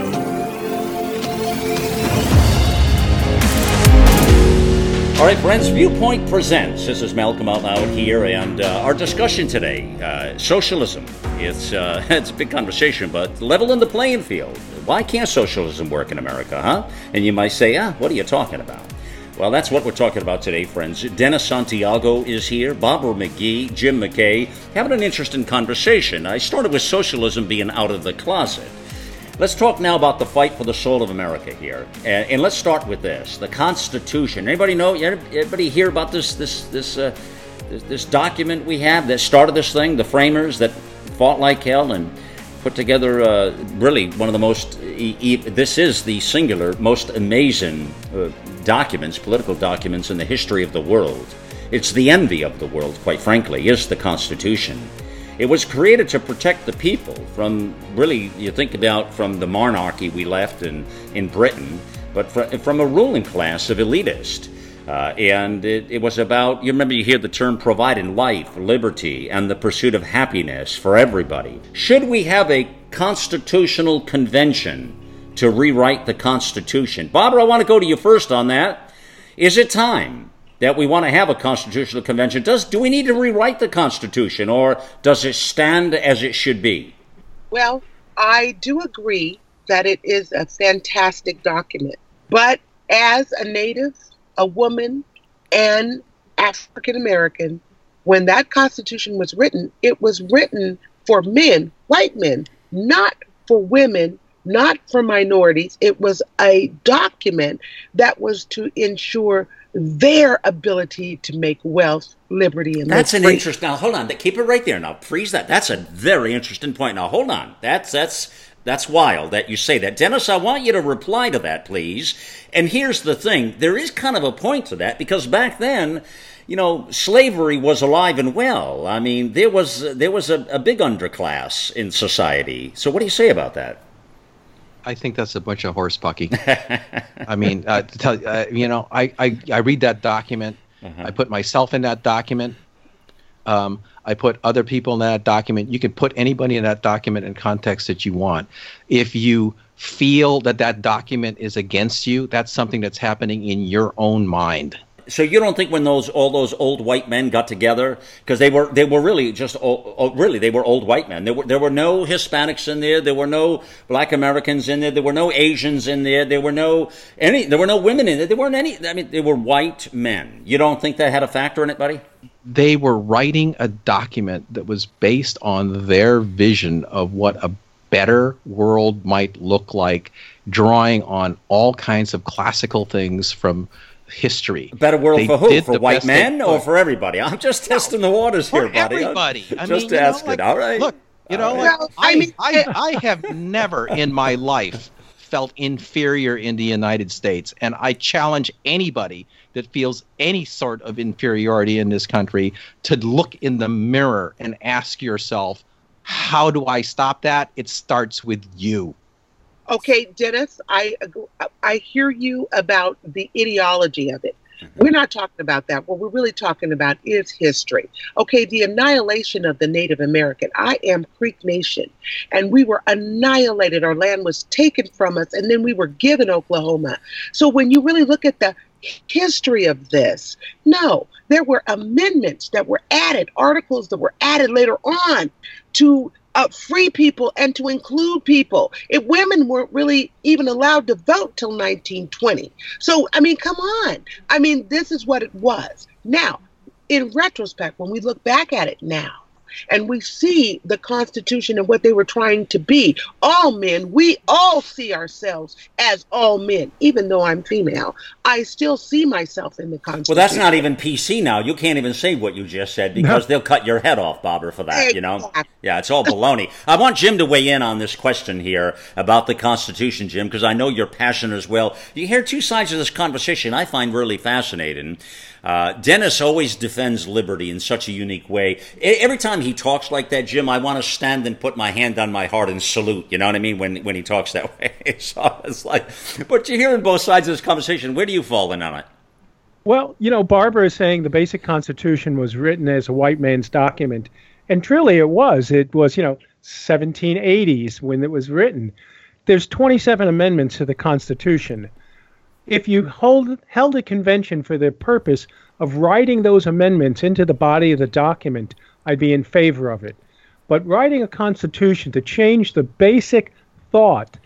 Speaker 2: All right, friends, Viewpoint presents. This is Malcolm Out Loud here, and uh, our discussion today, uh, socialism. It's, uh, it's a big conversation, but leveling the playing field. Why can't socialism work in America, huh? And you might say, ah, what are you talking about? Well, that's what we're talking about today, friends. Dennis Santiago is here, Barbara McGee, Jim McKay, having an interesting conversation. I started with socialism being out of the closet. Let's talk now about the fight for the soul of America here. And, and let's start with this, the Constitution. Anybody know, anybody hear about this this this, uh, this this document we have that started this thing, the framers that fought like hell and put together uh, really one of the most, e- e- this is the singular, most amazing uh, documents, political documents in the history of the world. It's the envy of the world, quite frankly, is the Constitution. It was created to protect the people from, really, you think about from the monarchy we left in, in Britain, but from, from a ruling class of elitists. Uh, and it, it was about, you remember you hear the term providing life, liberty, and the pursuit of happiness for everybody. Should we have a constitutional convention to rewrite the Constitution? Barbara, I want to go to you first on that. Is it time that we want to have a constitutional convention? Does do we need to rewrite the Constitution, or does it stand as it should be?
Speaker 4: Well, I do agree that it is a fantastic document. But as a native, a woman, and African American, when that Constitution was written, it was written for men, white men, not for women, not for minorities. It was a document that was to ensure their ability to make wealth, liberty, and
Speaker 2: that's an
Speaker 4: free.
Speaker 2: interest. Now, hold on. Keep it right there. Now, freeze that. That's a very interesting point. Now, hold on. That's that's that's wild that you say that. Dennis, I want you to reply to that, please. And here's the thing. There is kind of a point to that, because back then, you know, slavery was alive and well. I mean, there was there was a, a big underclass in society. So what do you say about that?
Speaker 3: I think that's a bunch of horse bucky. I mean, uh, to tell uh, you know, I, I, I read that document. Uh-huh. I put myself in that document. Um, I put other people in that document. You can put anybody in that document in context that you want. If you feel that that document is against you, that's something that's happening in your own mind.
Speaker 2: So you don't think when those all those old white men got together, because they were they were really just old, really they were old white men. There were there were no Hispanics in there. There were no Black Americans in there. There were no Asians in there. There were no any. There were no women in there. There weren't any. I mean, they were white men. You don't think that had a factor in it, buddy?
Speaker 3: they were writing a document that was based on their vision of what a better world might look like, drawing on all kinds of classical things from history.
Speaker 2: A better world
Speaker 3: they
Speaker 2: for who? For white men or
Speaker 3: could.
Speaker 2: for everybody? I'm just testing the waters here,
Speaker 3: for
Speaker 2: buddy.
Speaker 3: everybody. I
Speaker 2: just
Speaker 3: mean,
Speaker 2: asking.
Speaker 3: You know, like,
Speaker 2: all right.
Speaker 3: Look, you know,
Speaker 2: All
Speaker 3: like,
Speaker 4: right.
Speaker 3: I,
Speaker 4: I mean-
Speaker 3: I, I have never in my life felt inferior in the United States, and I challenge anybody that feels any sort of inferiority in this country to look in the mirror and ask yourself, how do I stop that? It starts with you.
Speaker 4: Okay, Dennis, I I hear you about the ideology of it. We're not talking about that. What we're really talking about is history. Okay, the annihilation of the Native American. I am Creek Nation, and we were annihilated. Our land was taken from us, and then we were given Oklahoma. So when you really look at the history of this, no, there were amendments that were added, articles that were added later on to Uh, free people and to include people. If women weren't really even allowed to vote till nineteen twenty. So, I mean, come on. I mean, this is what it was. Now, in retrospect, when we look back at it now, and we see the Constitution and what they were trying to be, all men, we all see ourselves as all men. Even though I'm female, I still see myself in the Constitution.
Speaker 2: Well, that's not even P C now. You can't even say what you just said because they'll cut your head off, Barbara, for that, you know?
Speaker 4: Exactly.
Speaker 2: Yeah, it's all baloney. I want Jim to weigh in on this question here about the Constitution, Jim, because I know you're passionate as well. You hear two sides of this conversation I find really fascinating. Uh, Dennis always defends liberty in such a unique way. E- Every time he talks like that, Jim, I want to stand and put my hand on my heart and salute. You know what I mean? When when he talks that way. So it's like, but you're hearing both sides of this conversation. Where do you fall in on it?
Speaker 5: Well, you know, Barbara is saying the basic Constitution was written as a white man's document. And truly it was. It was, you know, seventeen eighties when it was written. There's twenty-seven amendments to the Constitution. If you hold, held a convention for the purpose of writing those amendments into the body of the document, I'd be in favor of it. But writing a constitution to change the basic thought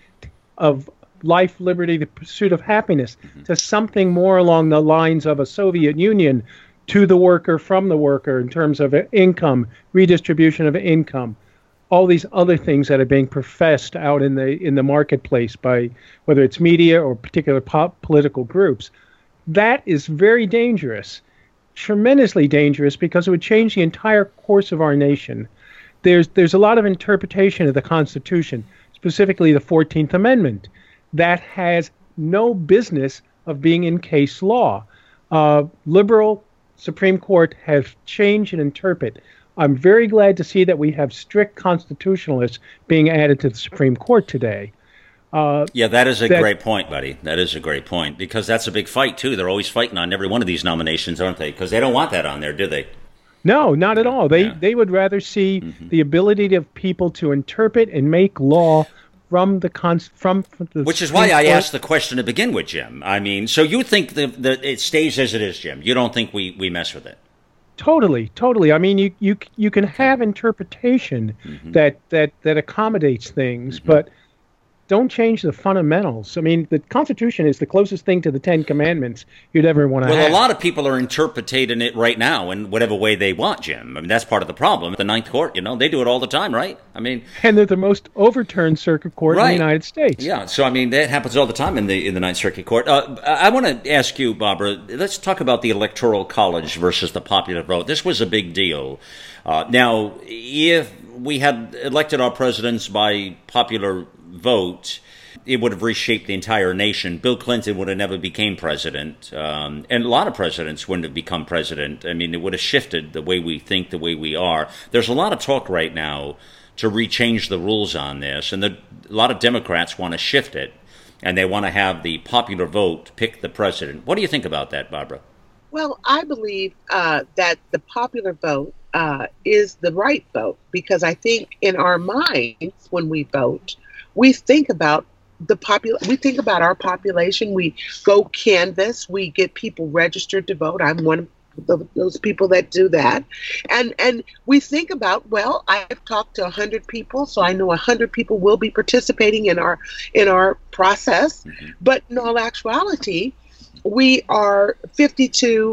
Speaker 5: of life, liberty, the pursuit of happiness mm-hmm. to something more along the lines of a Soviet Union, to the worker, from the worker, in terms of income, redistribution of income, all these other things that are being professed out in the in the marketplace by whether it's media or particular pop political groups, that is very dangerous, tremendously dangerous, because it would change the entire course of our nation. There's there's a lot of interpretation of the Constitution, specifically the fourteenth Amendment, that has no business of being in case law. Uh, liberal Supreme Court has changed and interpret. I'm very glad to see that we have strict constitutionalists being added to the Supreme Court today. Uh,
Speaker 2: yeah, that is a
Speaker 5: that,
Speaker 2: great point, buddy. That is a great point, because that's a big fight, too. They're always fighting on every one of these nominations, aren't they? Because they don't want that on there, do they?
Speaker 5: No, not at all. They
Speaker 2: yeah.
Speaker 5: they would rather see
Speaker 2: mm-hmm.
Speaker 5: the ability of people to interpret and make law from the con- from, from the
Speaker 2: Which is
Speaker 5: Supreme
Speaker 2: why I
Speaker 5: Court.
Speaker 2: asked the question to begin with, Jim. I mean, so you think that the, it stays as it is, Jim? You don't think we, we mess with it?
Speaker 5: Totally, totally. I mean, you you you can have interpretation mm-hmm. that, that, that accommodates things, mm-hmm. but don't change the fundamentals. I mean, the Constitution is the closest thing to the Ten Commandments you'd ever want to
Speaker 2: well,
Speaker 5: have.
Speaker 2: Well, a lot of people are interpreting it right now in whatever way they want, Jim. I mean, that's part of the problem. The Ninth Court, you know, they do it all the time, right? I mean,
Speaker 5: and they're the most overturned circuit court
Speaker 2: right.
Speaker 5: in the United States.
Speaker 2: Yeah, so I mean, that happens all the time in the in the Ninth Circuit Court. Uh, I want to ask you, Barbara. Let's talk about the Electoral College versus the popular vote. This was a big deal. Uh, now, if we had elected our presidents by popular vote, it would have reshaped the entire nation. Bill Clinton would have never became president, um, and a lot of presidents wouldn't have become president. I mean, it would have shifted the way we think, the way we are. There's a lot of talk right now to rechange the rules on this, and the, a lot of Democrats want to shift it, and they want to have the popular vote pick the president. What do you think about that, Barbara?
Speaker 4: Well, I believe uh, that the popular vote uh, is the right vote, because I think in our minds when we vote, we think about the popul- we think about our population. We go canvass. We get people registered to vote. I'm one of the, those people that do that. And and we think about, well, I've talked to one hundred people, so I know one hundred people will be participating in our in our process. Mm-hmm. But in all actuality, we are fifty-two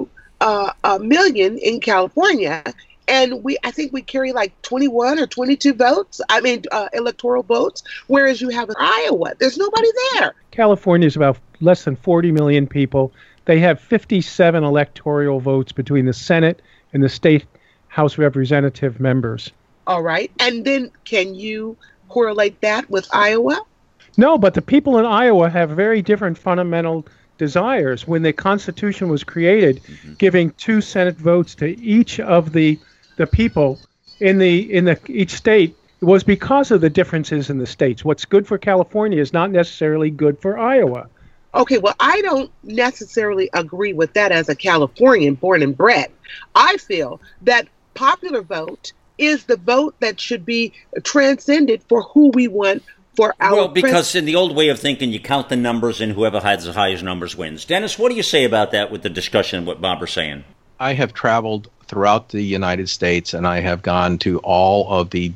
Speaker 4: uh, a million in California. And we, I think we carry like twenty-one or twenty-two votes. I mean, uh, electoral votes. Whereas you have in Iowa, there's nobody there.
Speaker 5: California is about less than forty million people. They have fifty-seven electoral votes between the Senate and the state House of Representative members.
Speaker 4: All right. And then can you correlate that with Iowa?
Speaker 5: No, but the people in Iowa have very different fundamental desires. When the Constitution was created, mm-hmm. giving two Senate votes to each of the the people in the in the each state, it was because of the differences in the states. What's good for California is not necessarily good for Iowa.
Speaker 4: Okay, well, I don't necessarily agree with that as a Californian born and bred. I feel that popular vote is the vote that should be transcended for who we want for our
Speaker 2: Well, because
Speaker 4: pres-
Speaker 2: in the old way of thinking, you count the numbers and whoever has the highest numbers wins. Dennis, what do you say about that with the discussion, what Barbara's saying?
Speaker 3: I have traveled throughout the United States, and I have gone to all of the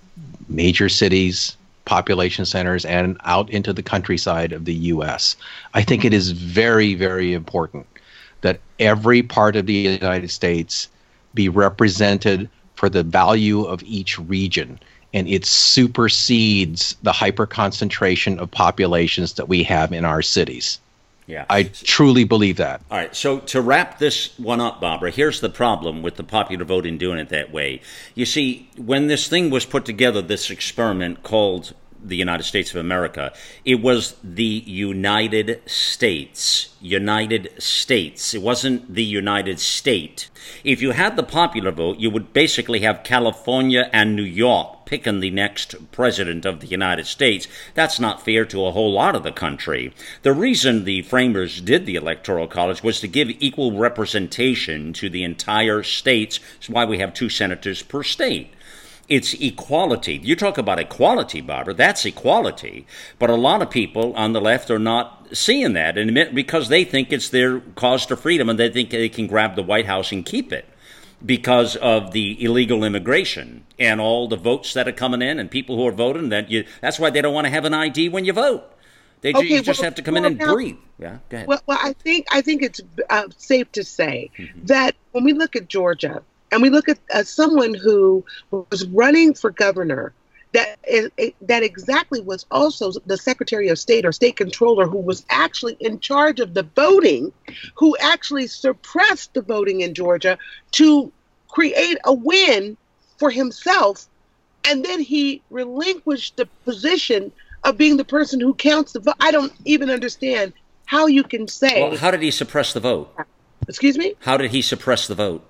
Speaker 3: major cities, population centers, and out into the countryside of the U S. I think it is very, very important that every part of the United States be represented for the value of each region, and it supersedes the hyper-concentration of populations that we have in our cities.
Speaker 2: Yeah,
Speaker 3: I truly believe that.
Speaker 2: All right, so to wrap this one up, Barbara, here's the problem with the popular vote in doing it that way. You see, when this thing was put together, this experiment called the United States of America, it was the United States. United States. It wasn't the United State. If you had the popular vote, you would basically have California and New York picking the next president of the United States. That's not fair to a whole lot of the country. The reason the framers did the Electoral College was to give equal representation to the entire states. That's why we have two senators per state. It's equality. You talk about equality, Barbara. That's equality. But a lot of people on the left are not seeing that, and because they think it's their cause to freedom, and they think they can grab the White House and keep it because of the illegal immigration and all the votes that are coming in and people who are voting. That you, that's why they don't want to have an I D when you vote. They
Speaker 4: okay,
Speaker 2: you just
Speaker 4: well,
Speaker 2: have to come
Speaker 4: well,
Speaker 2: in and
Speaker 4: now,
Speaker 2: breathe. Yeah, go ahead.
Speaker 4: Well, well, I think I think it's uh, safe to say mm-hmm. that when we look at Georgia, and we look at uh, someone who was running for governor, that is, that exactly was also the Secretary of State or State Controller, who was actually in charge of the voting, who actually suppressed the voting in Georgia to create a win for himself. And then he relinquished the position of being the person who counts the vote. I don't even understand how you can say.
Speaker 2: Well, how did he suppress the vote?
Speaker 4: Excuse me?
Speaker 2: How did he suppress the vote?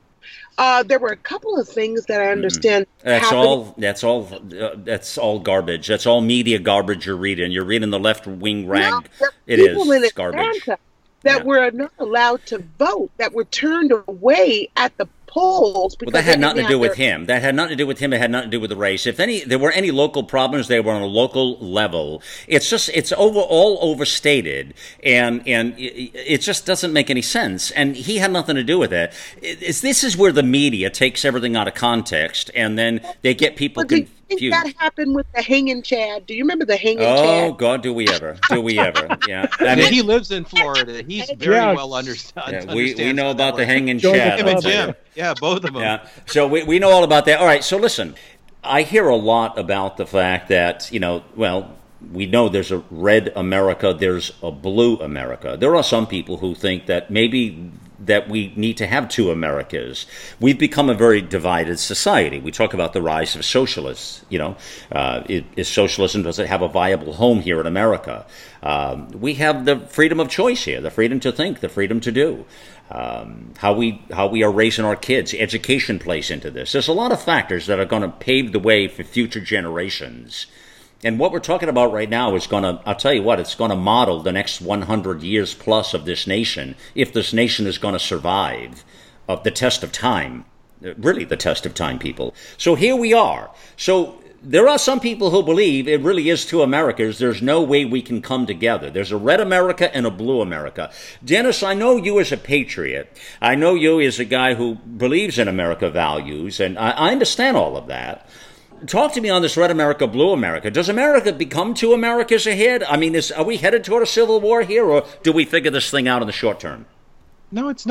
Speaker 4: Uh, there were a couple of things that I understand.
Speaker 2: Mm. That's
Speaker 4: happened.
Speaker 2: all. That's all. Uh, that's all garbage. That's all media garbage you're reading. You're reading the left wing rag.
Speaker 4: No,
Speaker 2: it is.
Speaker 4: People in
Speaker 2: it's garbage.
Speaker 4: That
Speaker 2: yeah.
Speaker 4: were not allowed to vote. That were turned away at the polls.
Speaker 2: Well, that had nothing to do with him. That had nothing to do with him. It had nothing to do with the race. If any, there were any local problems, they were on a local level. It's just, it's over, all overstated, and and it, it just doesn't make any sense. And he had nothing to do with it. It's, this is where the media takes everything out of context, and then they get people
Speaker 4: well,
Speaker 2: confused.
Speaker 4: Do you think that happened with the hanging Chad? Do you remember the hanging
Speaker 2: oh,
Speaker 4: Chad?
Speaker 2: Oh, God, do we ever? Do we ever? Yeah.
Speaker 3: I mean, he lives in Florida. He's very
Speaker 5: yeah.
Speaker 3: well understood.
Speaker 2: Yeah, we, we know about the hanging
Speaker 5: Join
Speaker 2: Chad.
Speaker 3: Him and Jim. Yeah, both of them.
Speaker 2: Yeah. So we, we know all about that. All right, so listen, I hear a lot about the fact that, you know, well, we know there's a red America, there's a blue America. There are some people who think that maybe that we need to have two Americas. We've become a very divided society. We talk about the rise of socialists. You know, uh, is socialism, does it have a viable home here in America? Um, we have the freedom of choice here, the freedom to think, the freedom to do. Um, how we how we are raising our kids, education plays into this. There's a lot of factors that are going to pave the way for future generations. And what we're talking about right now is going to, I'll tell you what, it's going to model the next one hundred years plus of this nation, if this nation is going to survive of the test of time, really the test of time, people. So here we are. So there are some people who believe it really is two Americas. There's no way we can come together. There's a red America and a blue America. Dennis, I know you as a patriot. I know you as a guy who believes in America values, and I, I understand all of that. Talk to me on this red America, blue America. Does America become two Americas ahead? I mean, is, are we headed toward a civil war here, or do we figure this thing out in the short term?
Speaker 3: No, it's not.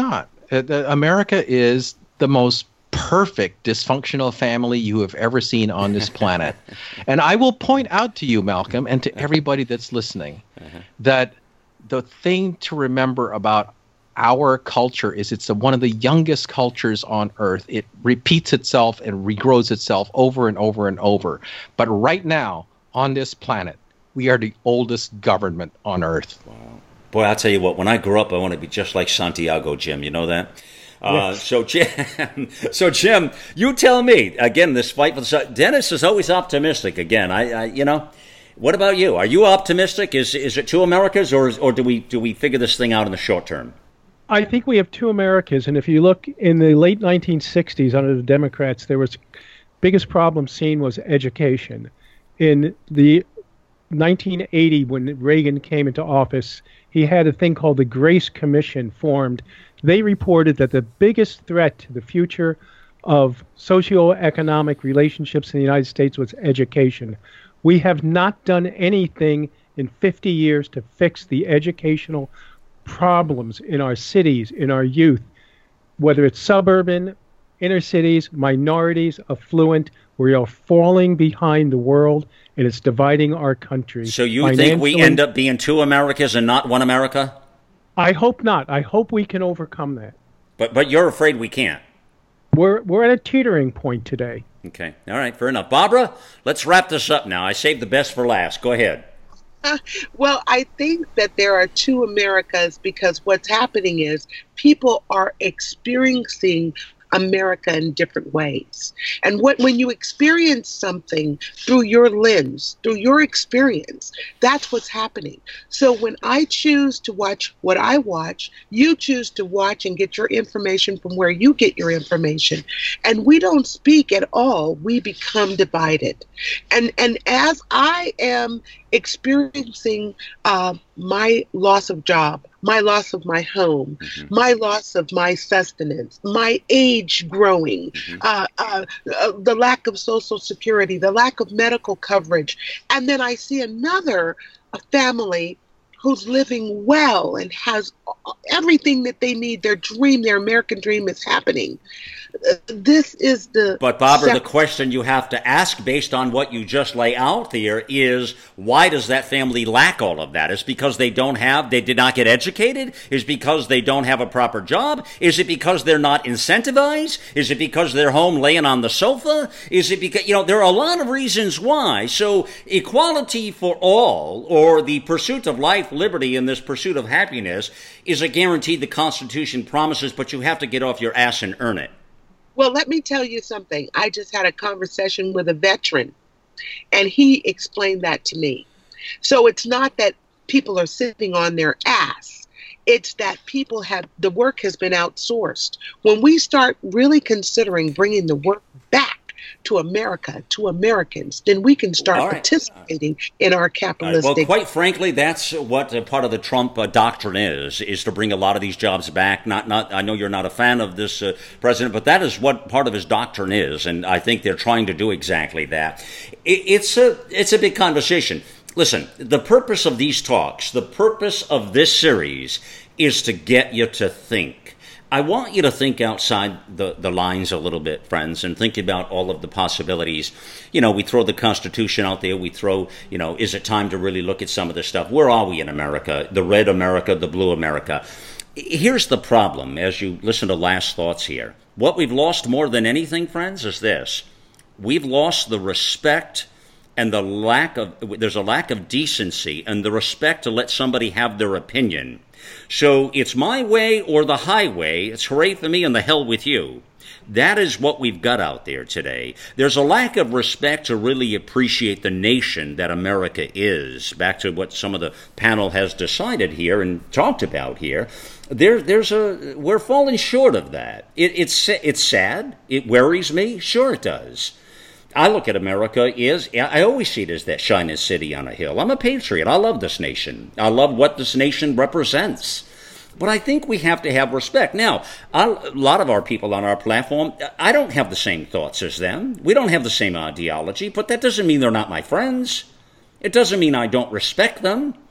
Speaker 3: Uh, the, America is the most perfect dysfunctional family you have ever seen on this planet. And I will point out to you, Malcolm, and to everybody that's listening, uh-huh. that the thing to remember about our culture is it's a, one of the youngest cultures on earth. It repeats itself and regrows itself over and over and over. But right now, on this planet, we are the oldest government on earth.
Speaker 2: Wow. Boy, I'll tell you what, when I grow up, I want to be just like Santiago, Jim. You know that? Uh, yes. So, Jim, so Jim, you tell me, again, this fight for the... Dennis is always optimistic. Again, I, I you know, what about you? Are you optimistic? Is is it two Americas, or or do we do we figure this thing out in the short term?
Speaker 5: I think we have two Americas, and if you look in the late nineteen sixties under the Democrats, there was biggest problem seen was education. In the nineteen eighty, when Reagan came into office, he had a thing called the Grace Commission formed. They reported that the biggest threat to the future of socioeconomic relationships in the United States was education. We have not done anything in fifty years to fix the educational problems in our cities, in our youth, whether it's suburban, inner cities, minorities, affluent. We are falling behind the world, and it's dividing our country.
Speaker 2: So you think we end up being two Americas and not one America?
Speaker 5: I hope not. I hope we can overcome that.
Speaker 2: But but you're afraid we can't.
Speaker 5: We're we're at a teetering point today.
Speaker 2: Okay. All right. Fair enough. Barbara, let's wrap this up now. I saved the best for last. Go ahead.
Speaker 4: Uh, well, I think that there are two Americas because what's happening is people are experiencing America in different ways. And what when you experience something through your lens, through your experience, that's what's happening. So when I choose to watch what I watch, you choose to watch and get your information from where you get your information. And we don't speak at all. We become divided. And and as I am experiencing uh, my loss of job, my loss of my home, mm-hmm. my loss of my sustenance, my age growing, mm-hmm. uh, uh, uh, the lack of Social Security, the lack of medical coverage. And then I see another a family who's living well and has everything that they need. Their dream, their American dream is happening. Uh, this is the...
Speaker 2: But Barbara, sec- the question you have to ask based on what you just lay out there is, why does that family lack all of that? Is it because they don't have, they did not get educated? Is it because they don't have a proper job? Is it because they're not incentivized? Is it because they're home laying on the sofa? Is it because, you know, there are a lot of reasons why. So equality for all, or the pursuit of life, liberty, and this pursuit of happiness is a guarantee the Constitution promises, but you have to get off your ass and earn it.
Speaker 4: Well, let me tell you something. I just had a conversation with a veteran, and he explained that to me. So it's not that people are sitting on their ass. It's that people have, the work has been outsourced. When we start really considering bringing the work back to America, to Americans, then we can start right. participating in our capitalistic...
Speaker 2: Right. Well, quite frankly, that's what uh, part of the Trump uh, doctrine is, is to bring a lot of these jobs back. Not, not. I know you're not a fan of this uh, president, but that is what part of his doctrine is, and I think they're trying to do exactly that. It, it's a, it's a big conversation. Listen, the purpose of these talks, the purpose of this series is to get you to think. I want you to think outside the, the lines a little bit, friends, and think about all of the possibilities. You know, we throw the Constitution out there. We throw, you know, is it time to really look at some of this stuff? Where are we in America? The red America, the blue America. Here's the problem as you listen to last thoughts here. What we've lost more than anything, friends, is this. We've lost the respect and the lack of, there's a lack of decency and the respect to let somebody have their opinion. So it's my way or the highway. It's hooray for me and the hell with you. That is what we've got out there today. There's a lack of respect to really appreciate the nation that America is. Back to what some of the panel has decided here and talked about here. There, there's a we're falling short of that. It, it's it's sad. It worries me. Sure, it does. I look at America as, I always see it as that shining city on a hill. I'm a patriot. I love this nation. I love what this nation represents. But I think we have to have respect. Now, I, a lot of our people on our platform, I don't have the same thoughts as them. We don't have the same ideology, but that doesn't mean they're not my friends. It doesn't mean I don't respect them.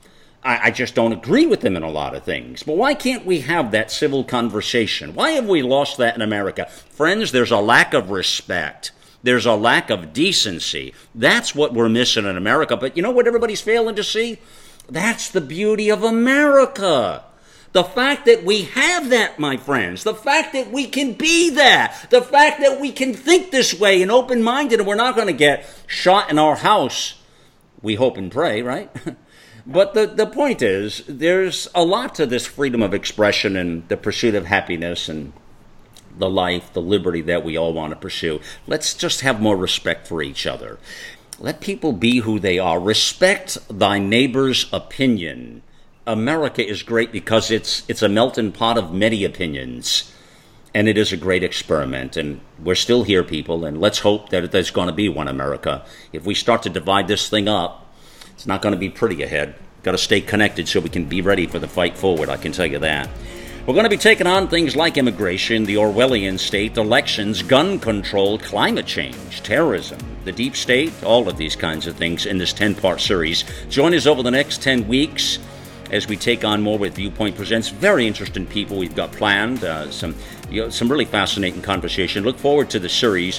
Speaker 2: I, I just don't agree with them in a lot of things. But why can't we have that civil conversation? Why have we lost that in America? Friends, there's a lack of respect. There's a lack of decency. That's what we're missing in America. But you know what everybody's failing to see? That's the beauty of America. The fact that we have that, my friends, the fact that we can be that, the fact that we can think this way and open-minded, and we're not going to get shot in our house. We hope and pray, right? But the, the point is, there's a lot to this freedom of expression and the pursuit of happiness and the life, the liberty that we all want to pursue. Let's just have more respect for each other. Let people be who they are. Respect thy neighbor's opinion. America is great because it's it's a melting pot of many opinions, and it is a great experiment. And we're still here, people, and let's hope that there's going to be one America. If we start to divide this thing up, it's not going to be pretty ahead. Got to stay connected so we can be ready for the fight forward, I can tell you that. We're going to be taking on things like immigration, the Orwellian state, elections, gun control, climate change, terrorism, the deep state, all of these kinds of things in this ten-part series. Join us over the next ten weeks as we take on more with Viewpoint Presents. Very interesting people we've got planned, uh, some you know, some really fascinating conversation. Look forward to the series.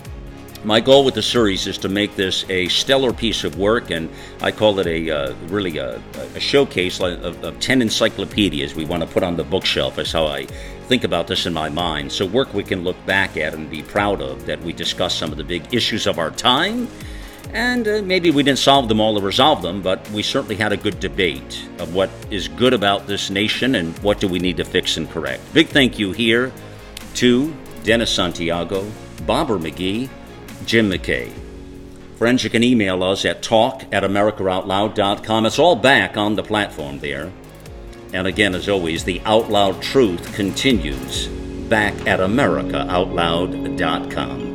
Speaker 2: My goal with the series is to make this a stellar piece of work, and I call it a uh, really a, a showcase of, of ten encyclopedias we want to put on the bookshelf. That's how I think about this in my mind. So work we can look back at and be proud of, that we discuss some of the big issues of our time, and uh, maybe we didn't solve them all or resolve them, but we certainly had a good debate of what is good about this nation and what do we need to fix and correct. Big thank you here to Dennis Santiago, Barbara McGee, Jim McKay. Friends, you can email us at talk at america out loud dot com. It's all back on the platform there. And again, as always, the Out Loud Truth continues back at america out loud dot com.